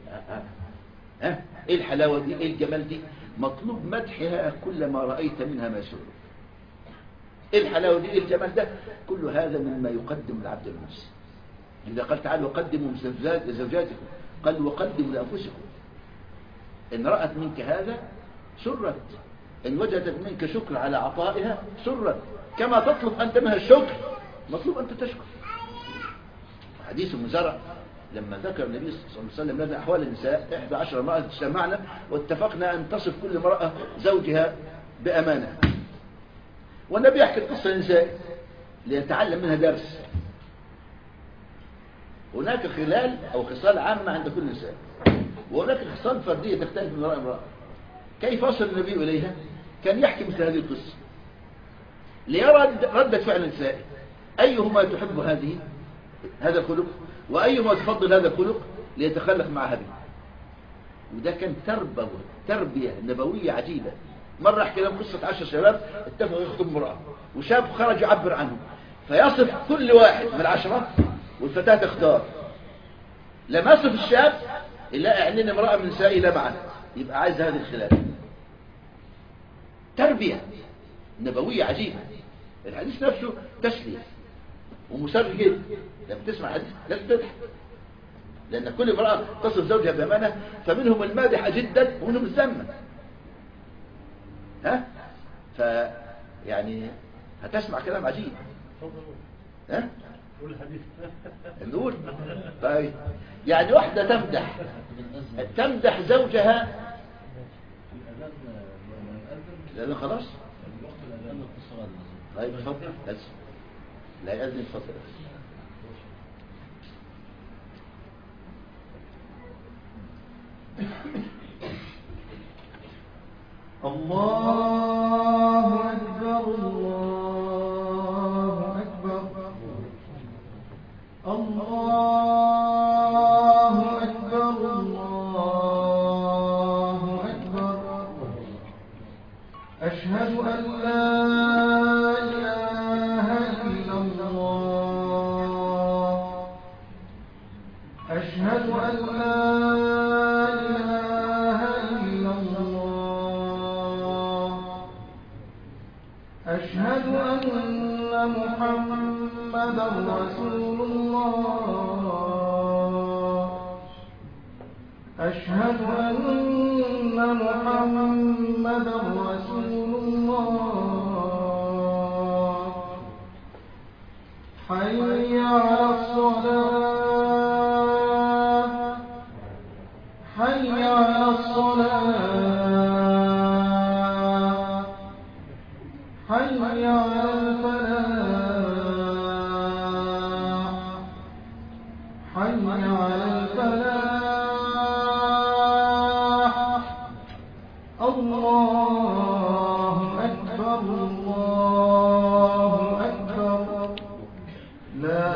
ايه الحلاوه دي، ايه الجمال دي؟ مطلوب مدحها كل ما رايت منها ما يسرك. ايه الحلاوه دي، ايه الجمال ده؟ كل هذا مما يقدم العبد لنفسه. اذا قال تعالوا قدموا لزوجاتكم قال وقدموا لانفسكم. ان رأت منك هذا سرت، ان وجدت منك شكر على عطائها سرت، كما تطلب انت منها الشكر مطلوب انت تشكر. حديث ابن زرع لما ذكر النبي صلى الله عليه وسلم لنا احوال النساء 11 امرأة اجتمعنا واتفقنا ان تصف كل امرأة زوجها بامانة، والنبي يحكي القصة للنساء ليتعلم منها درس. هناك خلال او خصال عامة عند كل نساء، وهناك خصال فردية تختلف من امرأة. كيف وصل النبي إليها؟ كان يحكي مثل هذه القصة ليرى ردة فعل النساء، أيهما تحب هذا الخلق وأيهما تفضل هذا الخلق ليتخلق معها به. وده كان تربية نبوية عجيبة. مرة احكي لهم قصة 10 شباب اتفقوا يخطبوا امرأة، وشاب خرج يعبر عنهم فيصف كل واحد من 10 والفتاة تختار. لما يصف الشاب إلا اعلن امرأة من نسائه لا معه، يبقى عايز هذه الخلاف. تربية نبوية عجيبة. الحديث نفسه تسلية ومسر جدا. لما تسمع حديث لازم تضحك، لأن كل امرأة تصف زوجها بأمانة، فمنهم المادحة جدا ومنهم الذمة. يعني هتسمع كلام عجيب. نقول طيب يعني واحدة تمدح زوجها لأنه خلاص. طيب اتفضل لا يأذن، اتفضل. الله أكبر الله أكبر الله أن لا إله إلا الله أشهد أن لا إله إلا الله أشهد أن محمدا رسول الله أشهد أن محمدا رسول الله حي على الصلاة حي على الصلاة حي على الفلاح حي على الفلاح الله أكبر الله أكبر لا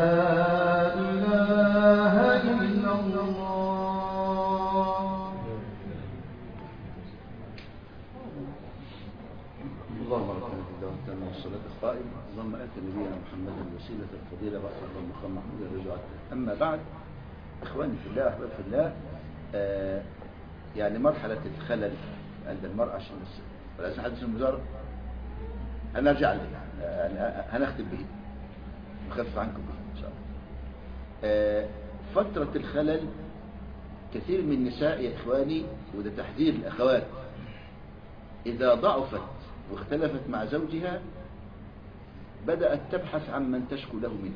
إله إلا الله. اللهم ربنا في الدعوة التامة والصلاة القائمة اللهم آت نبينا محمدا الوسيلة الفضيلة وأسأل الله مقام محمود الرضا. أما بعد إخواني في الله أحباب في الله يعني مرحلة الخلل عند المرأة عشان ولازم حدث المزار هنرجع له هنختم به نخفف عنكم به إن شاء الله. فترة الخلل كثير من النساء يا إخواني وده تحذير الأخوات إذا ضعفت واختلفت مع زوجها بدأت تبحث عن من تشكو له منه.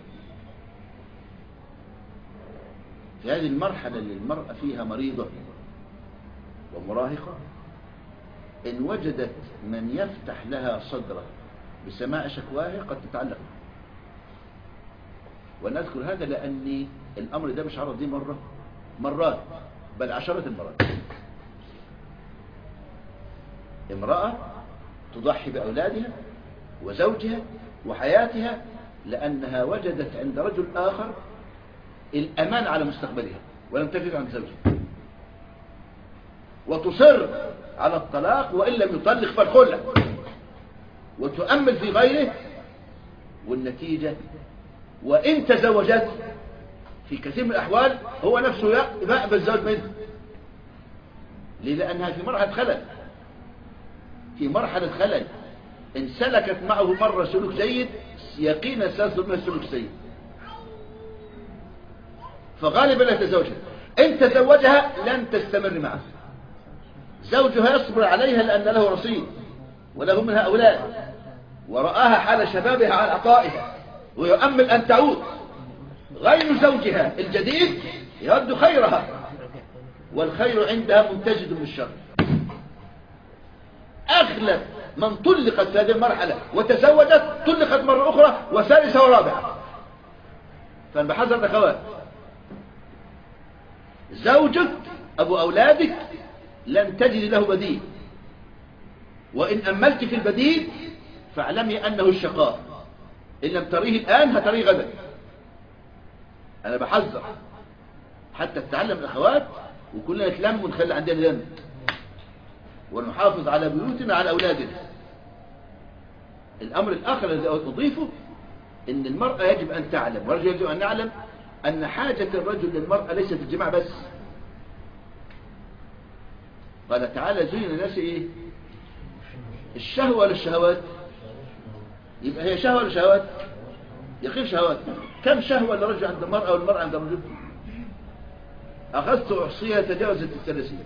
في هذه المرحلة اللي المرأة فيها مريضة ومراهقة إن وجدت من يفتح لها صدره بسماع شكواها قد تتعلق. ونذكر هذا لأن الأمر ده مش عرض دي مرات بل عشرات المرات. امرأة تضحي بأولادها وزوجها وحياتها لأنها وجدت عند رجل آخر الأمان على مستقبلها ولم تجد عند زوجها، وتصر على الطلاق وإن لم يطلق فالخلع، وتؤمل في غيره، والنتيجة وإن تزوجت في كثير من الأحوال هو نفسه يأبى الزوج منه. ليه؟ لأنها في مرحلة خلل، في مرحلة خلل إن سلكت معه مرة سلوك جيد يقينا سيصدر منه سلوك سيء، فغالبا لا تزوجها. إن تزوجها لن تستمر معه، زوجها يصبر عليها لأن له رصيد وله منها أولاد ورآها حال شبابها على عطائها ويؤمل أن تعود. غير زوجها الجديد يرد خيرها والخير عندها منتجد من الشر. أغلب من طلقت في هذه المرحلة وتزوجت طلقت مرة أخرى وثالثة ورابعة. فأنا بحذر الأخوات، زوجك أبو أولادك لن تجد له بديل، وإن أملت في البديل فاعلمي أنه الشقاء، إن لم تريه الآن هتريه غدا. أنا بحذر حتى تتعلم الأخوات وكلنا نتلم ونخلي عندنا ذنب ونحافظ على بيوتنا على أولادنا. الأمر الآخر الذي أضيفه إن المرأة يجب أن تعلم والرجل يجب أن نعلم أن حاجة الرجل للمرأة ليست الجماع بس. قال تعالى زين الناس إيه؟ الشهوة ولا الشهوات؟ يبقى هي شهوة ولا شهوات؟ يقين شهوات. كم شهوة للرجل عند المرأة والمرأة عند الرجل؟ أخذت أحصيها تجاوزت 30.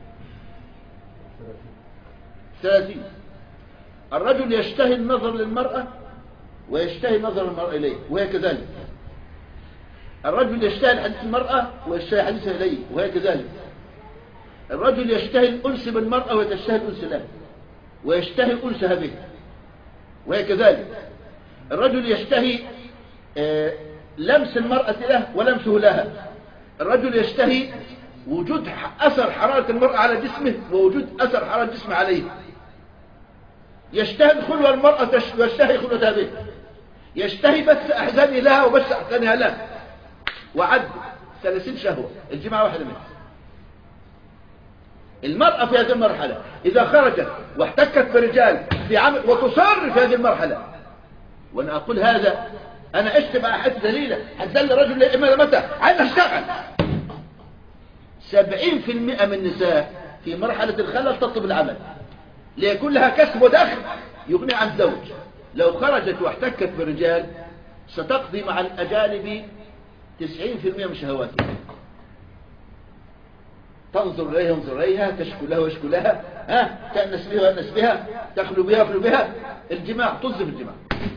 الرجل يشتهي النظر للمرأة ويشتهي نظر المرأة إليه وهي كذلك. الرجل يشتهي الحديث المرأة ويشتهي حديثها إليه وهي كذلك. الرجل يشتهي الأنس بالمرأة ويتشتهي الأنس له ويشتهي أنسها به وهي كذلك. الرجل يشتهي لمس المرأة له ولمسه لها. الرجل يشتهي وجود أثر حرارة المرأة على جسمه ووجود أثر حرارة جسمه عليه. يشتهي خلوة المرأة ويشتهي خلوتها به. يشتهي بس أحزاني لها وبس أحزانها له. وعد 30 شهوة الجماعة واحدة منها. المرأة في هذه المرحلة إذا خرجت واحتكت برجال في عمل وتصر في هذه المرحلة. وأنا أقول هذا، أنا عشت مع حد دليلة، هتدل رجل لإمام متى عايز أشتغل. 70% من النساء في مرحلة الخلل تطلب العمل ليكون لها كسب ودخل يغني عن الزوج. لو خرجت واحتكت بالرجال ستقضي مع الأجانب 90% من شهواتها. تنظر إليها انظر إليها، تشكو لها ويشكو لها، تأنس بها وأنس بها، تخلو بها ويخلو بها. الجماع طز في الجماع.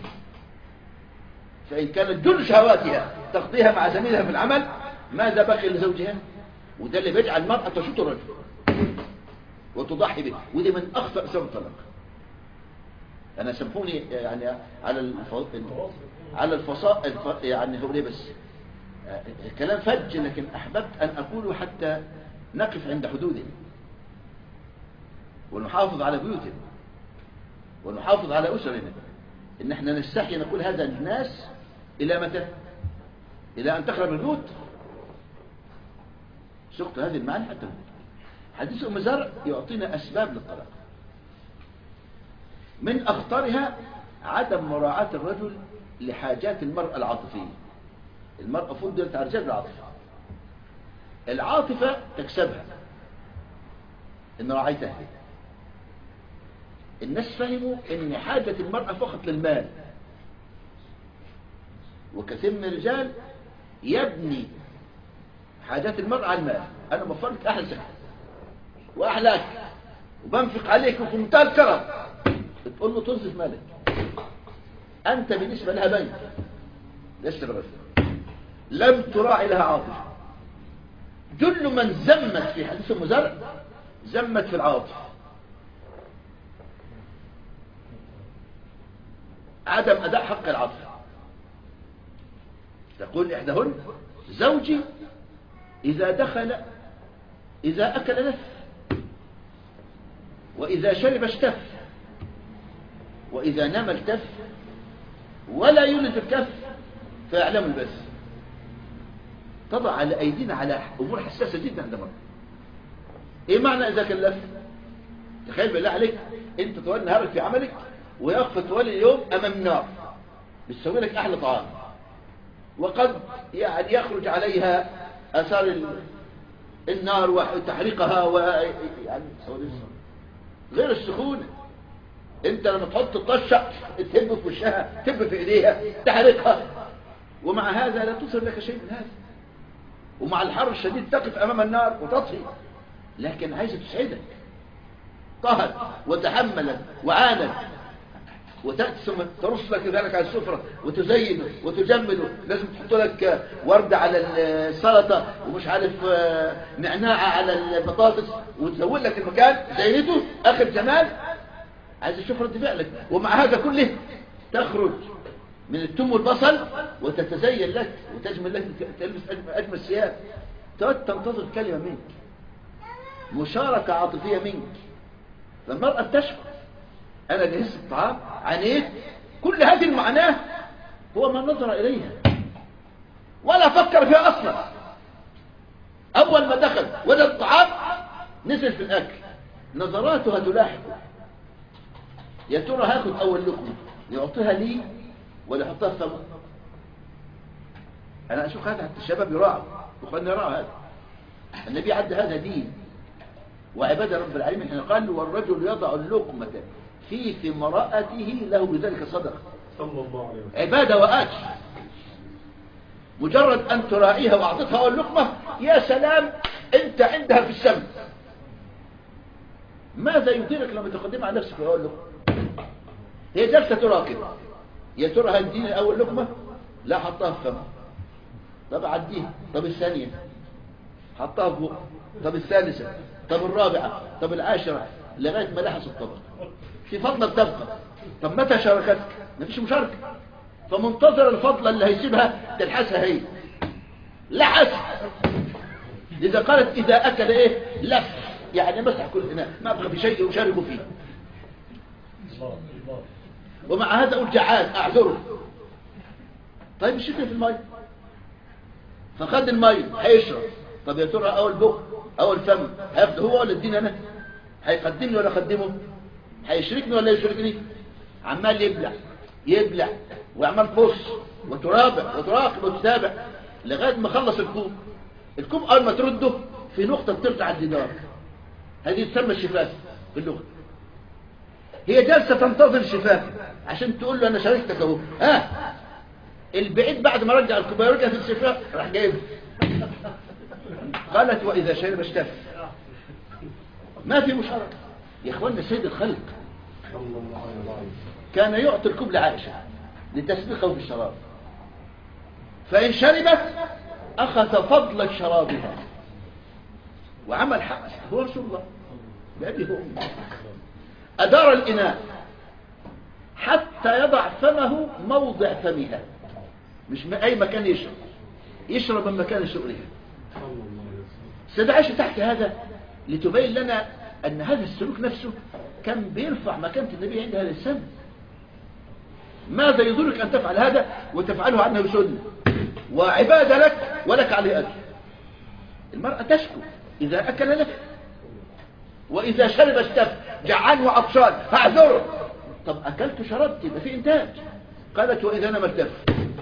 فإن كانت جل شهواتها تقضيها مع زميلها في العمل ماذا بقي لزوجها؟ وده اللي بيجعل المرأة تشوط الرجل وتضحي به، ودي من أخطأ سبب الطلاق. أنا سامحوني يعني على الفصاء يعني هو ليه بس كلام فج، لكن أحببت أن أقوله حتى نقف عند حدوده ونحافظ على بيوتنا ونحافظ على أسرنا. إن احنا نستحي نقول هذا للناس إلى متى؟ إلى أن تخرب البيوت. سقط هذه المعاني حتى حديث أم زرع يعطينا أسباب للطلاق. من أخطرها عدم مراعاة الرجل لحاجات المرأة العاطفية. المرأة فضلت على الرجال بالعاطفة. العاطفة تكسبها إن رعيتها. الناس فهموا إن حاجة المرأة فقط للمال، وكثير من الرجال يبني حاجات المرأة على المال. أنا بفرق أحلى سكن وأحلى أكل وبنفق عليك وفي منتهى الكرم، تقول له تصرف مالك، أنت بالنسبة لها بنك لست برجل، لم تراعي لها عاطفة. جل من زمت في حديث أم زرع زمت في العاطفة. عدم أداء حق العاطفة. تقول إحداهن زوجي إذا دخل إذا أكل لف، وإذا شرب اشتف، وإذا نام التف، ولا يولد الكف فيعلم البث. تضع على أيدينا على أمور حساسة جدا عند مرة. إيه معنى إذا كلف؟ تخيل بالله عليك أنت طوال نهارك في عملك ويقف طوال اليوم أمام النار بتسوي لك أحلى طعام، وقد يعني يخرج عليها أثار النار وتحريقها يعني غير السخونة. انت لما تحط الطشة تهب في وشها، تهب في ايديها، تحرقها، ومع هذا لا تصل لك شيء من هذا. ومع الحر الشديد تقف امام النار وتطفي، لكن عايزة تسعدك. طهت وتحملت وعانت، وتأتي ثم ترص لك ذلك على السفرة وتزينه وتجمله. لازم تحط لك وردة على السلطة ومش عارف نعناعة على البطاطس، وتزود لك المكان زينته آخر جمال. عايز تشوف رد فعلك. ومع هذا كله تخرج من التم والبصل وتتزين لك وتجمل لك، تلبس أجمل ثياب، تنتظر كلمة منك، مشاركة عاطفية منك. فالمرأة تشكر أنا جهزت الطعام، عنيت، كل هذه المعناه هو ما نظر إليها ولا فكر فيها أصلا. أول ما دخل وجد الطعام نزل في الأكل، نظراتها تلاحقه. يا ترى هاخد أول لقمة يعطيها لي ولا يحطها في فمه؟ أنا أشوف هذا حتى الشباب يراعوا، وخلنا يراعوا هذا. النبي عد هذا دين وعبادة رب العالمين. حين قال والرجل يضع اللقمة في امرأته له بذلك صدقة. صلى الله عليه وسلم. عبادة وآجر. مجرد أن تراعيها وأعطتها أول لقمة يا سلام، أنت عندها في السم. ماذا يديرك لما تقدمها على نفسك في أول لقمة؟ هي جالسة تراقب، يا ترى هديني أول لقمة؟ لا، حطها في فمها. طب عديها. طب الثانية حطها في بقها. طب الثالثة، طب الرابعة، طب العاشرة، لغاية ما لحس الطبق. في فضلة تبقى. طب متى شاركتك؟ مفيش مشاركة. فمنتظر الفضلة اللي هيسيبها تلحسها هي. لحس. لذا قالت إذا أكل إيه؟ لف، يعني مسح كل إناء، ما أبقى بشيء يشارك فيه. ومع هذا أقول جعان أعذره. طيب الشكل في الماء، فخد الماء هيشرب. طب يا ترى أول بق أول فم هياخده هو ولا الدين أنا؟ هيقدمني ولا أقدمه؟ هيشركني ولا يشركني؟ عمال يبلع يبلع وعمال تبص وترابع وتراقب وتتابع لغايه ما خلص الكوب. الكوب اول ما ترده في نقطه بترجع على الجدار، هذه تسمى الشفافه في اللغه. هي جالسه تنتظر الشفافه عشان تقول له انا شاركتك اهو. البعيد بعد ما رجع الكوب يرجع في الشفافه راح جايبه. قالت واذا شرب اشتف. ما في مشاركه يا اخوانا. سيد الخلق كان يعطي الكوب لعائشه لتسبقه في الشراب، فإن شربت أخذ فضل شرابها وعمل حق. هو رسول الله بأبي هو أمي. أدار الإناء حتى يضع فمه موضع فمها، مش من أي مكان يشرب من مكان شغلها. سيدة عائشة تحكي هذا لتبين لنا أن هذا السلوك نفسه كان بيرفع مكانة النبي عندها للسنة. ماذا يضرك أن تفعل هذا وتفعله عنه سنة وعبادة لك ولك عليه أجر؟ المرأة تشكو إذا أكل لك وإذا شرب اشتف، جعان وعطشان هعذره. طب أكلت وشربت يبقى في إنتاج. قالت وإذا نام التف.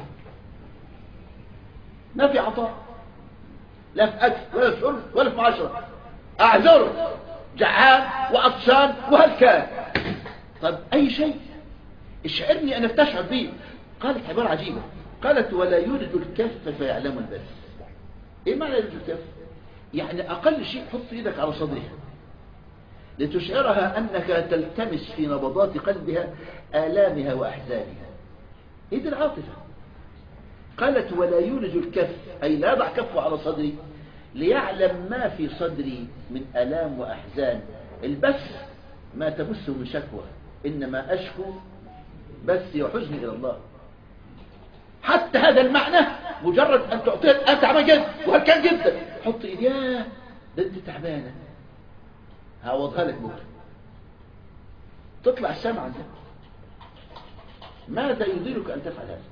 ما في عطاء لا في أكل ولا في شرب ولا في معاشرة. أعذره جعان وعطشان وهلكان. طب أي شيء اشعرني أنك تشعر به. قالت عبارة عجيبة، قالت ولا يولد الكف فيعلم البث. ايه معنى يولد الكف؟ يعني اقل شيء حط يدك على صدرها لتشعرها انك تلتمس في نبضات قلبها آلامها واحزانها. ايه دي العاطفة. قالت ولا يولد الكف اي لا يضع كفه على صدري ليعلم ما في صدري من آلام واحزان. البث ما تبثه من شكوى، انما اشكو بثي وحزني الى الله. حتى هذا المعنى مجرد أن تعطيه أنت تعبان جدا وهل كان جدا حط إيدياه ده أنت تعبانة هعوضها لك بكرة تطلع السمع عندك. ماذا يضيرك أن تفعل هذا؟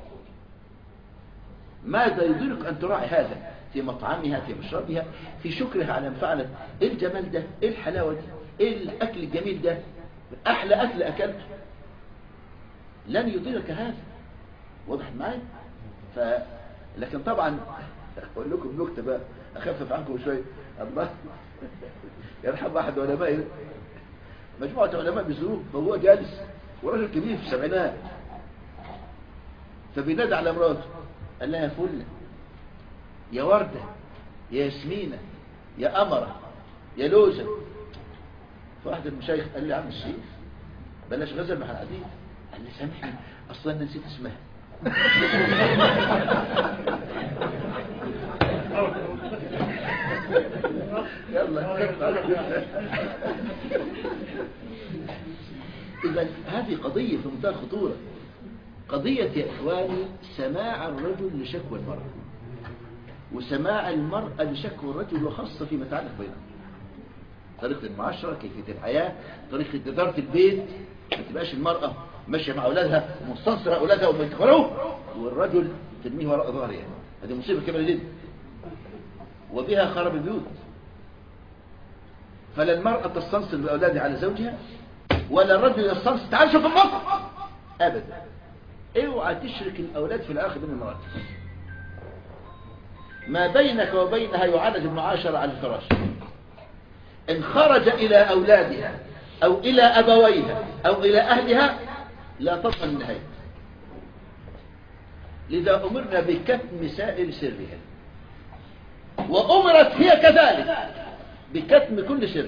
ماذا يضيرك أن تراعي هذا في مطعمها في مشربها في شكرها على ما فعلت؟ إيه الجمال ده؟ إيه الحلاوة دي؟ إيه الأكل الجميل ده؟ أحلى أكل أكلته. لن يضيرك هذا. واضح معي؟ لكن طبعا اقول لكم نكته بقى اخفف عنكم شويه. الله يرحم احد علماء مجموعه علماء بيزوروه وهو جالس ورجل كبير في السبعينات، فبينادى على مراته قال لها يا فله يا ورده يا ياسمينه يا قمره يا لوزه. فواحد المشايخ قال لي يا عم الشيخ بلاش غزل مع الحديث. قال لي سامحني اصلا نسيت اسمها. يلا إذا هذه قضية في منتهى الخطورة. قضية يا إخواني سماع الرجل لشكوى المرأة وسماع المرأة لشكوى الرجل، وخاصة فيما يتعلق بينهم. طريقة المعاشرة، كيفية الحياة، طريقة إدارة البيت. ما تبقاش المرأة ماشية مع أولادها ومستنصرة أولادها ومتكبروه والرجل ترميه وراء ظهرها. هذه مصيبة كبيرة جدا وبها خرب البيوت. فلا المرأة تستنصر بأولادها على زوجها ولا الرجل يستنصر. تعال شوف المطر أبدا. اوعى تشرك الأولاد في الآخر من المرأة. ما بينك وبينها يعالج المعاشرة على الفراش. إن خرج إلى أولادها أو إلى أبويها أو إلى أهلها لا تصل النهاية. لذا أمرنا بكتم سائر سرها، وأمرت هي كذلك بكتم كل سر،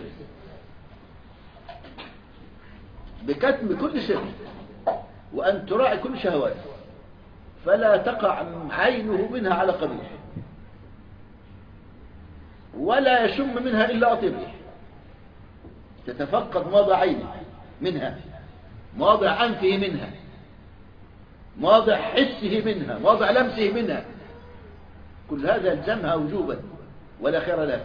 بكتم كل سر، وأن تراعي كل شهواته فلا تقع عينه منها على قبيح ولا يشم منها إلا أطيب ريح. تتفقد مواضع عينه منها، مواضع أنفه منها، مواضع حسه منها، مواضع لمسه منها. كل هذا يلزمها وجوبا ولا خير لها.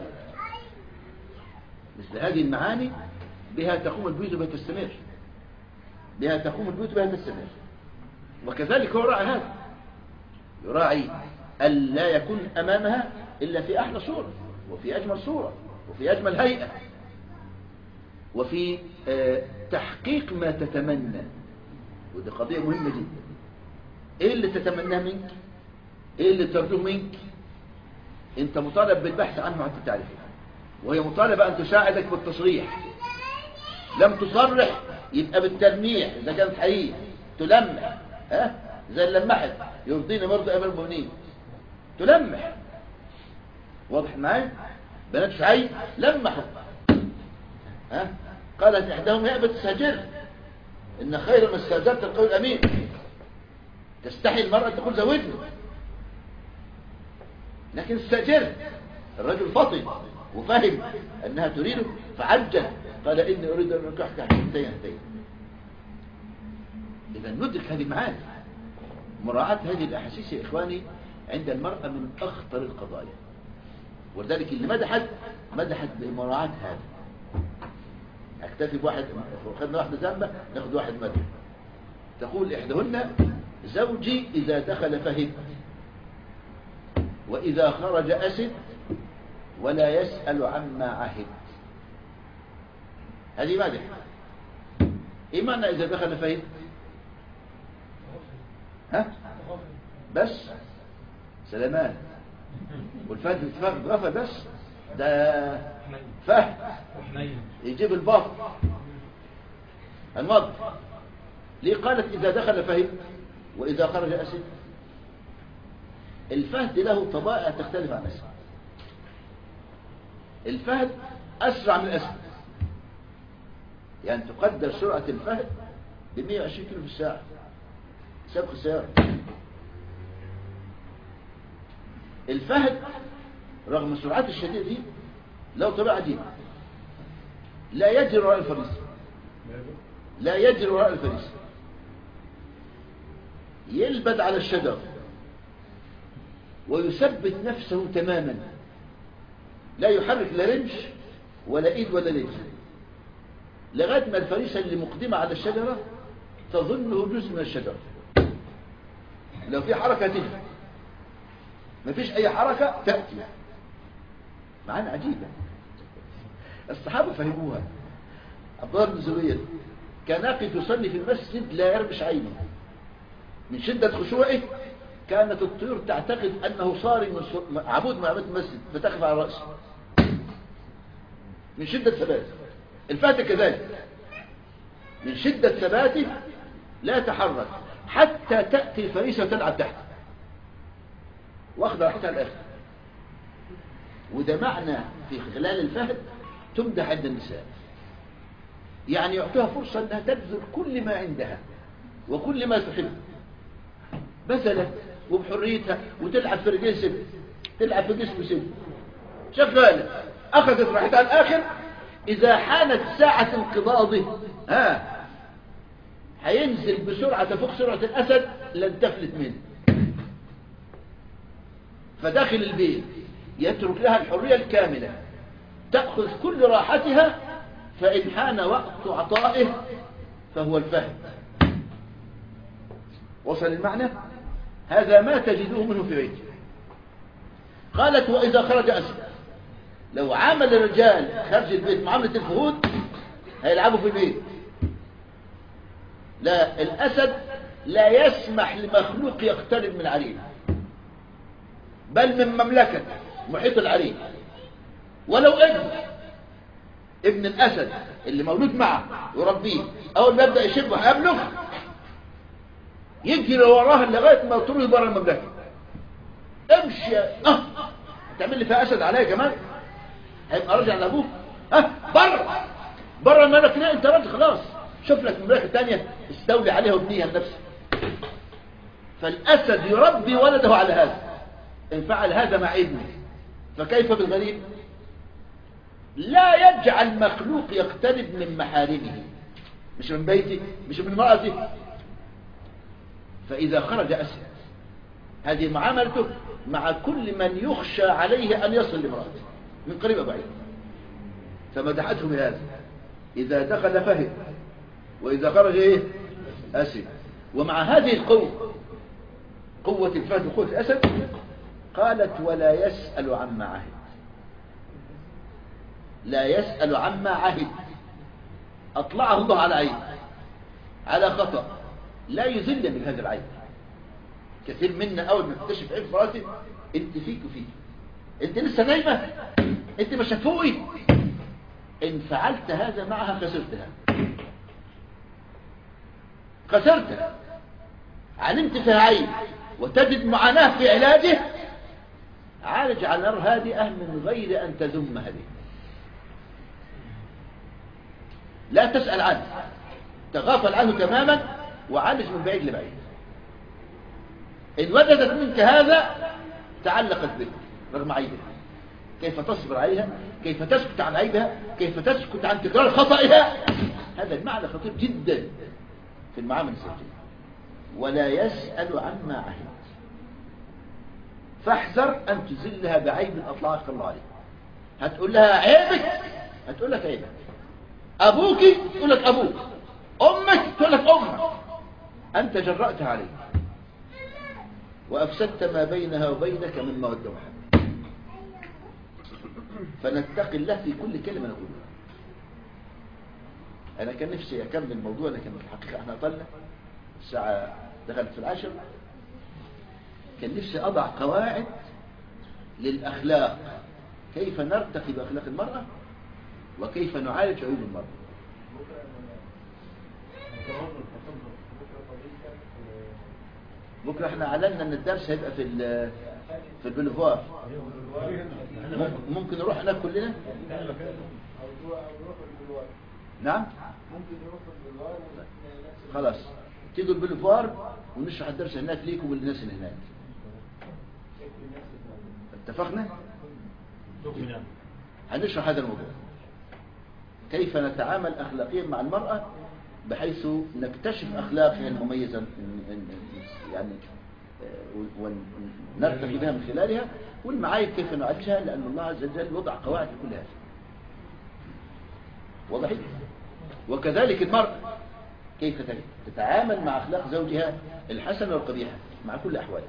مثل هذه المعاني بها تقوم البيوت بها تستمر، بها تقوم البيوت بها تستمر. وكذلك هو راعي هذا، يراعي ألا يكون أمامها إلا في أحلى صورة وفي أجمل صورة وفي أجمل هيئة. وفي تحقيق ما تتمنى، ودي قضية مهمة جدا. ايه اللي تتمناه منك؟ ايه اللي ترجوه منك؟ انت مطالب بالبحث عنه حتى تعرفه، وهي مطالبة ان تساعدك بالتصريح. لم تصرح يبقى بالتلميح، اذا كانت حقيقة تلمح، زي اللمحت يرضيني مرضى امر المؤمنين، تلمح. واضح معايا؟ بنات شعيب لمحوا، قالت احداهم يا ابت استاجر ان خير ما استاجرت القول الامين. تستحي المرأة تقول زوجني، لكن استاجر. الرجل فطن وفهم انها تريده فعجل، قال اني اريد ان انكحك حتى ينتهي. اذا ندرك هذه المعاني. مراعاة هذه الاحاسيس يا اخواني عند المرأة من اخطر القضايا، ولذلك اللي مدحت بمراعاة هذا. اكتفي بواحد، خدنا واحدة ذنبة ناخد واحد مدح. تقول احدهن زوجي اذا دخل فهم، واذا خرج اسد، ولا يسأل عما عهد. هذه مدح. ايه معنى اذا دخل فهم؟ بس سلمان والفهد بتفهم غفى، بس ده فهد يجيب الباطل المض. ليه قالت إذا دخل فهم وإذا خرج أسد؟ الفهد له طبائع تختلف عن الأسد. الفهد أسرع من الأسد، يعني تقدر سرعة الفهد ب 120 كيلو في الساعة سابق السيارة. الفهد رغم سرعته الشديدة دي له طبيعة عجيبة، لا يجري وراء الفريسة، لا يجري وراء الفريسة، يلبد على الشجر ويثبت نفسه تماما، لا يحرك لا رمش ولا ايد ولا رجل، لغاية ما الفريسة اللي مقدمة على الشجرة تظنه جزء من الشجرة. لو في حركة تجري، ما فيش اي حركة تأتي. معانا عجيبة. الصحابة فهموها. عبد الله بن الزبير كان يقف يصلي في المسجد لا يرمش عينه من شدة خشوعه. كانت الطيور تعتقد انه صار من عمود من عمود المسجد فتقف على رأسه من شدة ثباته. الفهد كذلك من شدة ثباته لا يتحرك حتى تأتي الفريسة وتلعب تحته واخذ راحتها الاخر. وده معنى في خلال الفهد تمدح عند النساء، يعني يعطيها فرصة انها تبذل كل ما عندها وكل ما تحب، بذلت وبحريتها وتلعب في رجل سب، تلعب في جسم سب، شغالة اخذت راحتها الاخر. اذا حانت ساعة انقضاضه هينزل بسرعة تفوق سرعة الاسد لن تفلت منه. فداخل البيت يترك لها الحرية الكاملة، تأخذ كل راحتها، فإن حان وقت عطائه فهو الفهد. وصل المعنى؟ هذا ما تجدوه منه في بيته. قالت وإذا خرج أسد، لو عامل الرجال خارج البيت معاملة الفهود هيلعبوا في البيت. لا، الأسد لا يسمح لمخلوق يقترب من العرين، بل من مملكة محيط العرين. ولو ابن الأسد اللي مولود معه يربيه، أول ما يبدأ يشبه هيبلغ يجري وراه لغاية ما يطرده بره المملكة. امشي تعمل لي فيها أسد عليا كمان، هيبقى راجع لأبوه. بره المملكة. لا، انت راجل خلاص، شوف لك مملكة تانية استولي عليها وابنيها لنفسك. فالأسد يربي ولده على هذا. إن فعل هذا مع ابنه فكيف بالغريب؟ لا يجعل مخلوق يقترب من محارمه، مش من بيته، مش من امرأته. فإذا خرج أسد، هذه معاملته مع كل من يخشى عليه أن يصل لامرأته من قريب أو بعيد. فمدحته بهذا: إذا دخل فهم وإذا خرج أسد. ومع هذه القوة، قوة الفهد وقوة الأسد، قالت ولا يسأل عما عهد. لا يسأل عما عهد، أطلعه الله على عيب، على خطأ، لا يذل من هذا العيب. كثير منا أول ما تكتشف عيب في راسك، أنت فيك وفيك، أنت لسه نايمة، أنت مش هتفوقي. إن فعلت هذا معها خسرتها، خسرتها. علمت فيها عيب وتجد معاناة في علاجه، عالج على نار هادئة من غير أن تذمها به. لا تسأل عنه، تغافل عنه تماما وعالج من بعيد لبعيد. إن وجدت منك هذا تعلقت بك رغم عيبها. كيف تصبر عليها، كيف تسكت عن عيبها، كيف تسكت عن تكرار خطئها. هذا المعنى خطير جدا في المعاملة الزوجية. ولا يسأل عما عهد، فاحذر أن تزلها بعيب أطلعك الله عليه. هتقول لها عيبك، هتقول لك عيبك. أبوك تقول لك أبوك، أمك تقول لك أمك. أنت جرأت عليه وأفسدت ما بينها وبينك من مودة وحب. فنتقي الله في كل كلمة نقولها. أنا كان نفسي أكمل الموضوع، لكن في الحقيقة احنا طلنا الساعة دخلت في 10. كان نفسي أضع قواعد للأخلاق، كيف نرتقي بأخلاق المرأة وكيف نعالج عيوب المرأة. بكرة احنا اعلنا ان الدرس هيبقى في البلوفار. ممكن نروح هناك كلنا. نعم خلاص، تيجوا البلوفار ونشرح الدرس هناك ليكم وللناس اللي هناك. اتفقنا؟ هنشرح هذا الموضوع، كيف نتعامل أخلاقيا مع المرأة بحيث نكتشف أخلاقها المميزة يعني ونرتقي بها من خلالها، والمعايب كيف نعالجها، لأن الله عز وجل وضع قواعد لكل هذا. واضح؟ وكذلك المرأة كيف تتعامل مع أخلاق زوجها الحسنة والقبيحة مع كل أحوالها.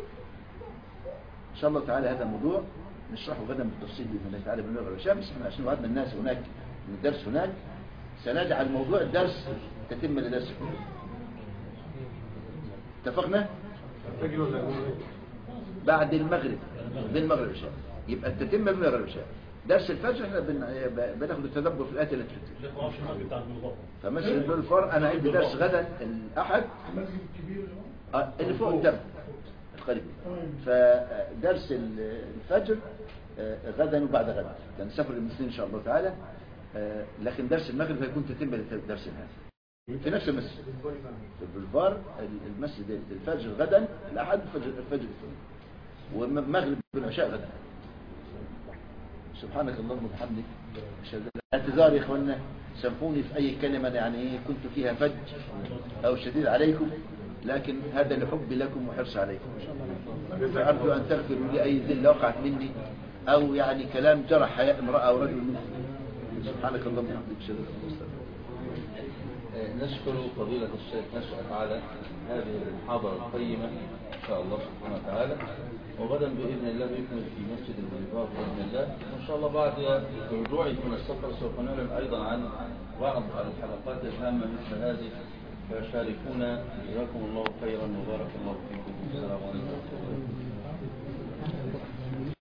إن شاء الله تعالى هذا الموضوع نشرحه غدا بالتفصيل بإذن الله تعالى باللغة والشمس. احنا عشان وعدنا الناس هناك من الدرس هناك، سنجعل موضوع الدرس تتم لدرس كله. اتفقنا؟ بعد المغرب، بين المغرب والعشاء يبقى التتمة بين المغرب والعشاء. درس الفجر احنا بناخد التدبر في الآية التي تتم. فمثل البلفار انا عندي درس غدا الأحد اللي فوق الدم القريب، فدرس الفجر غدا وبعد غدا، كان سفر المسلمين ان شاء الله تعالى. لكن درس المغرب هيكون تتم لدرس هذا في نفس المسجد في البلفار. المسجد الفجر غدا الأحد، الفجر الثاني، والمغرب والعشاء غدا. سبحانك اللهم وبحمدك، اعتذار يا اخوانا، سامحوني في اي كلمه يعني كنت فيها فج او شديد عليكم، لكن هذا لحبي لكم وحرص عليكم. فارجو ان تغفروا لي اي ذله وقعت مني او يعني كلام جرح حياء امراه او رجل منكم. سبحانك اللهم وبحمدك، اشهد ان لا اله الا انت. نشكر فضيلة الشيخ نشأت على هذه المحاضرة القيمة إن شاء الله سبحانه وتعالى، وغدا بإذن الله يكمل في مسجد البلفار بإذن الله. وإن شاء الله بعد رجوعي من السفر سوف نعلن أيضا عن بعض الحلقات الهامة مثل هذه، فشاركونا. جزاكم الله خيرا وبارك الله فيكم. السلام عليكم.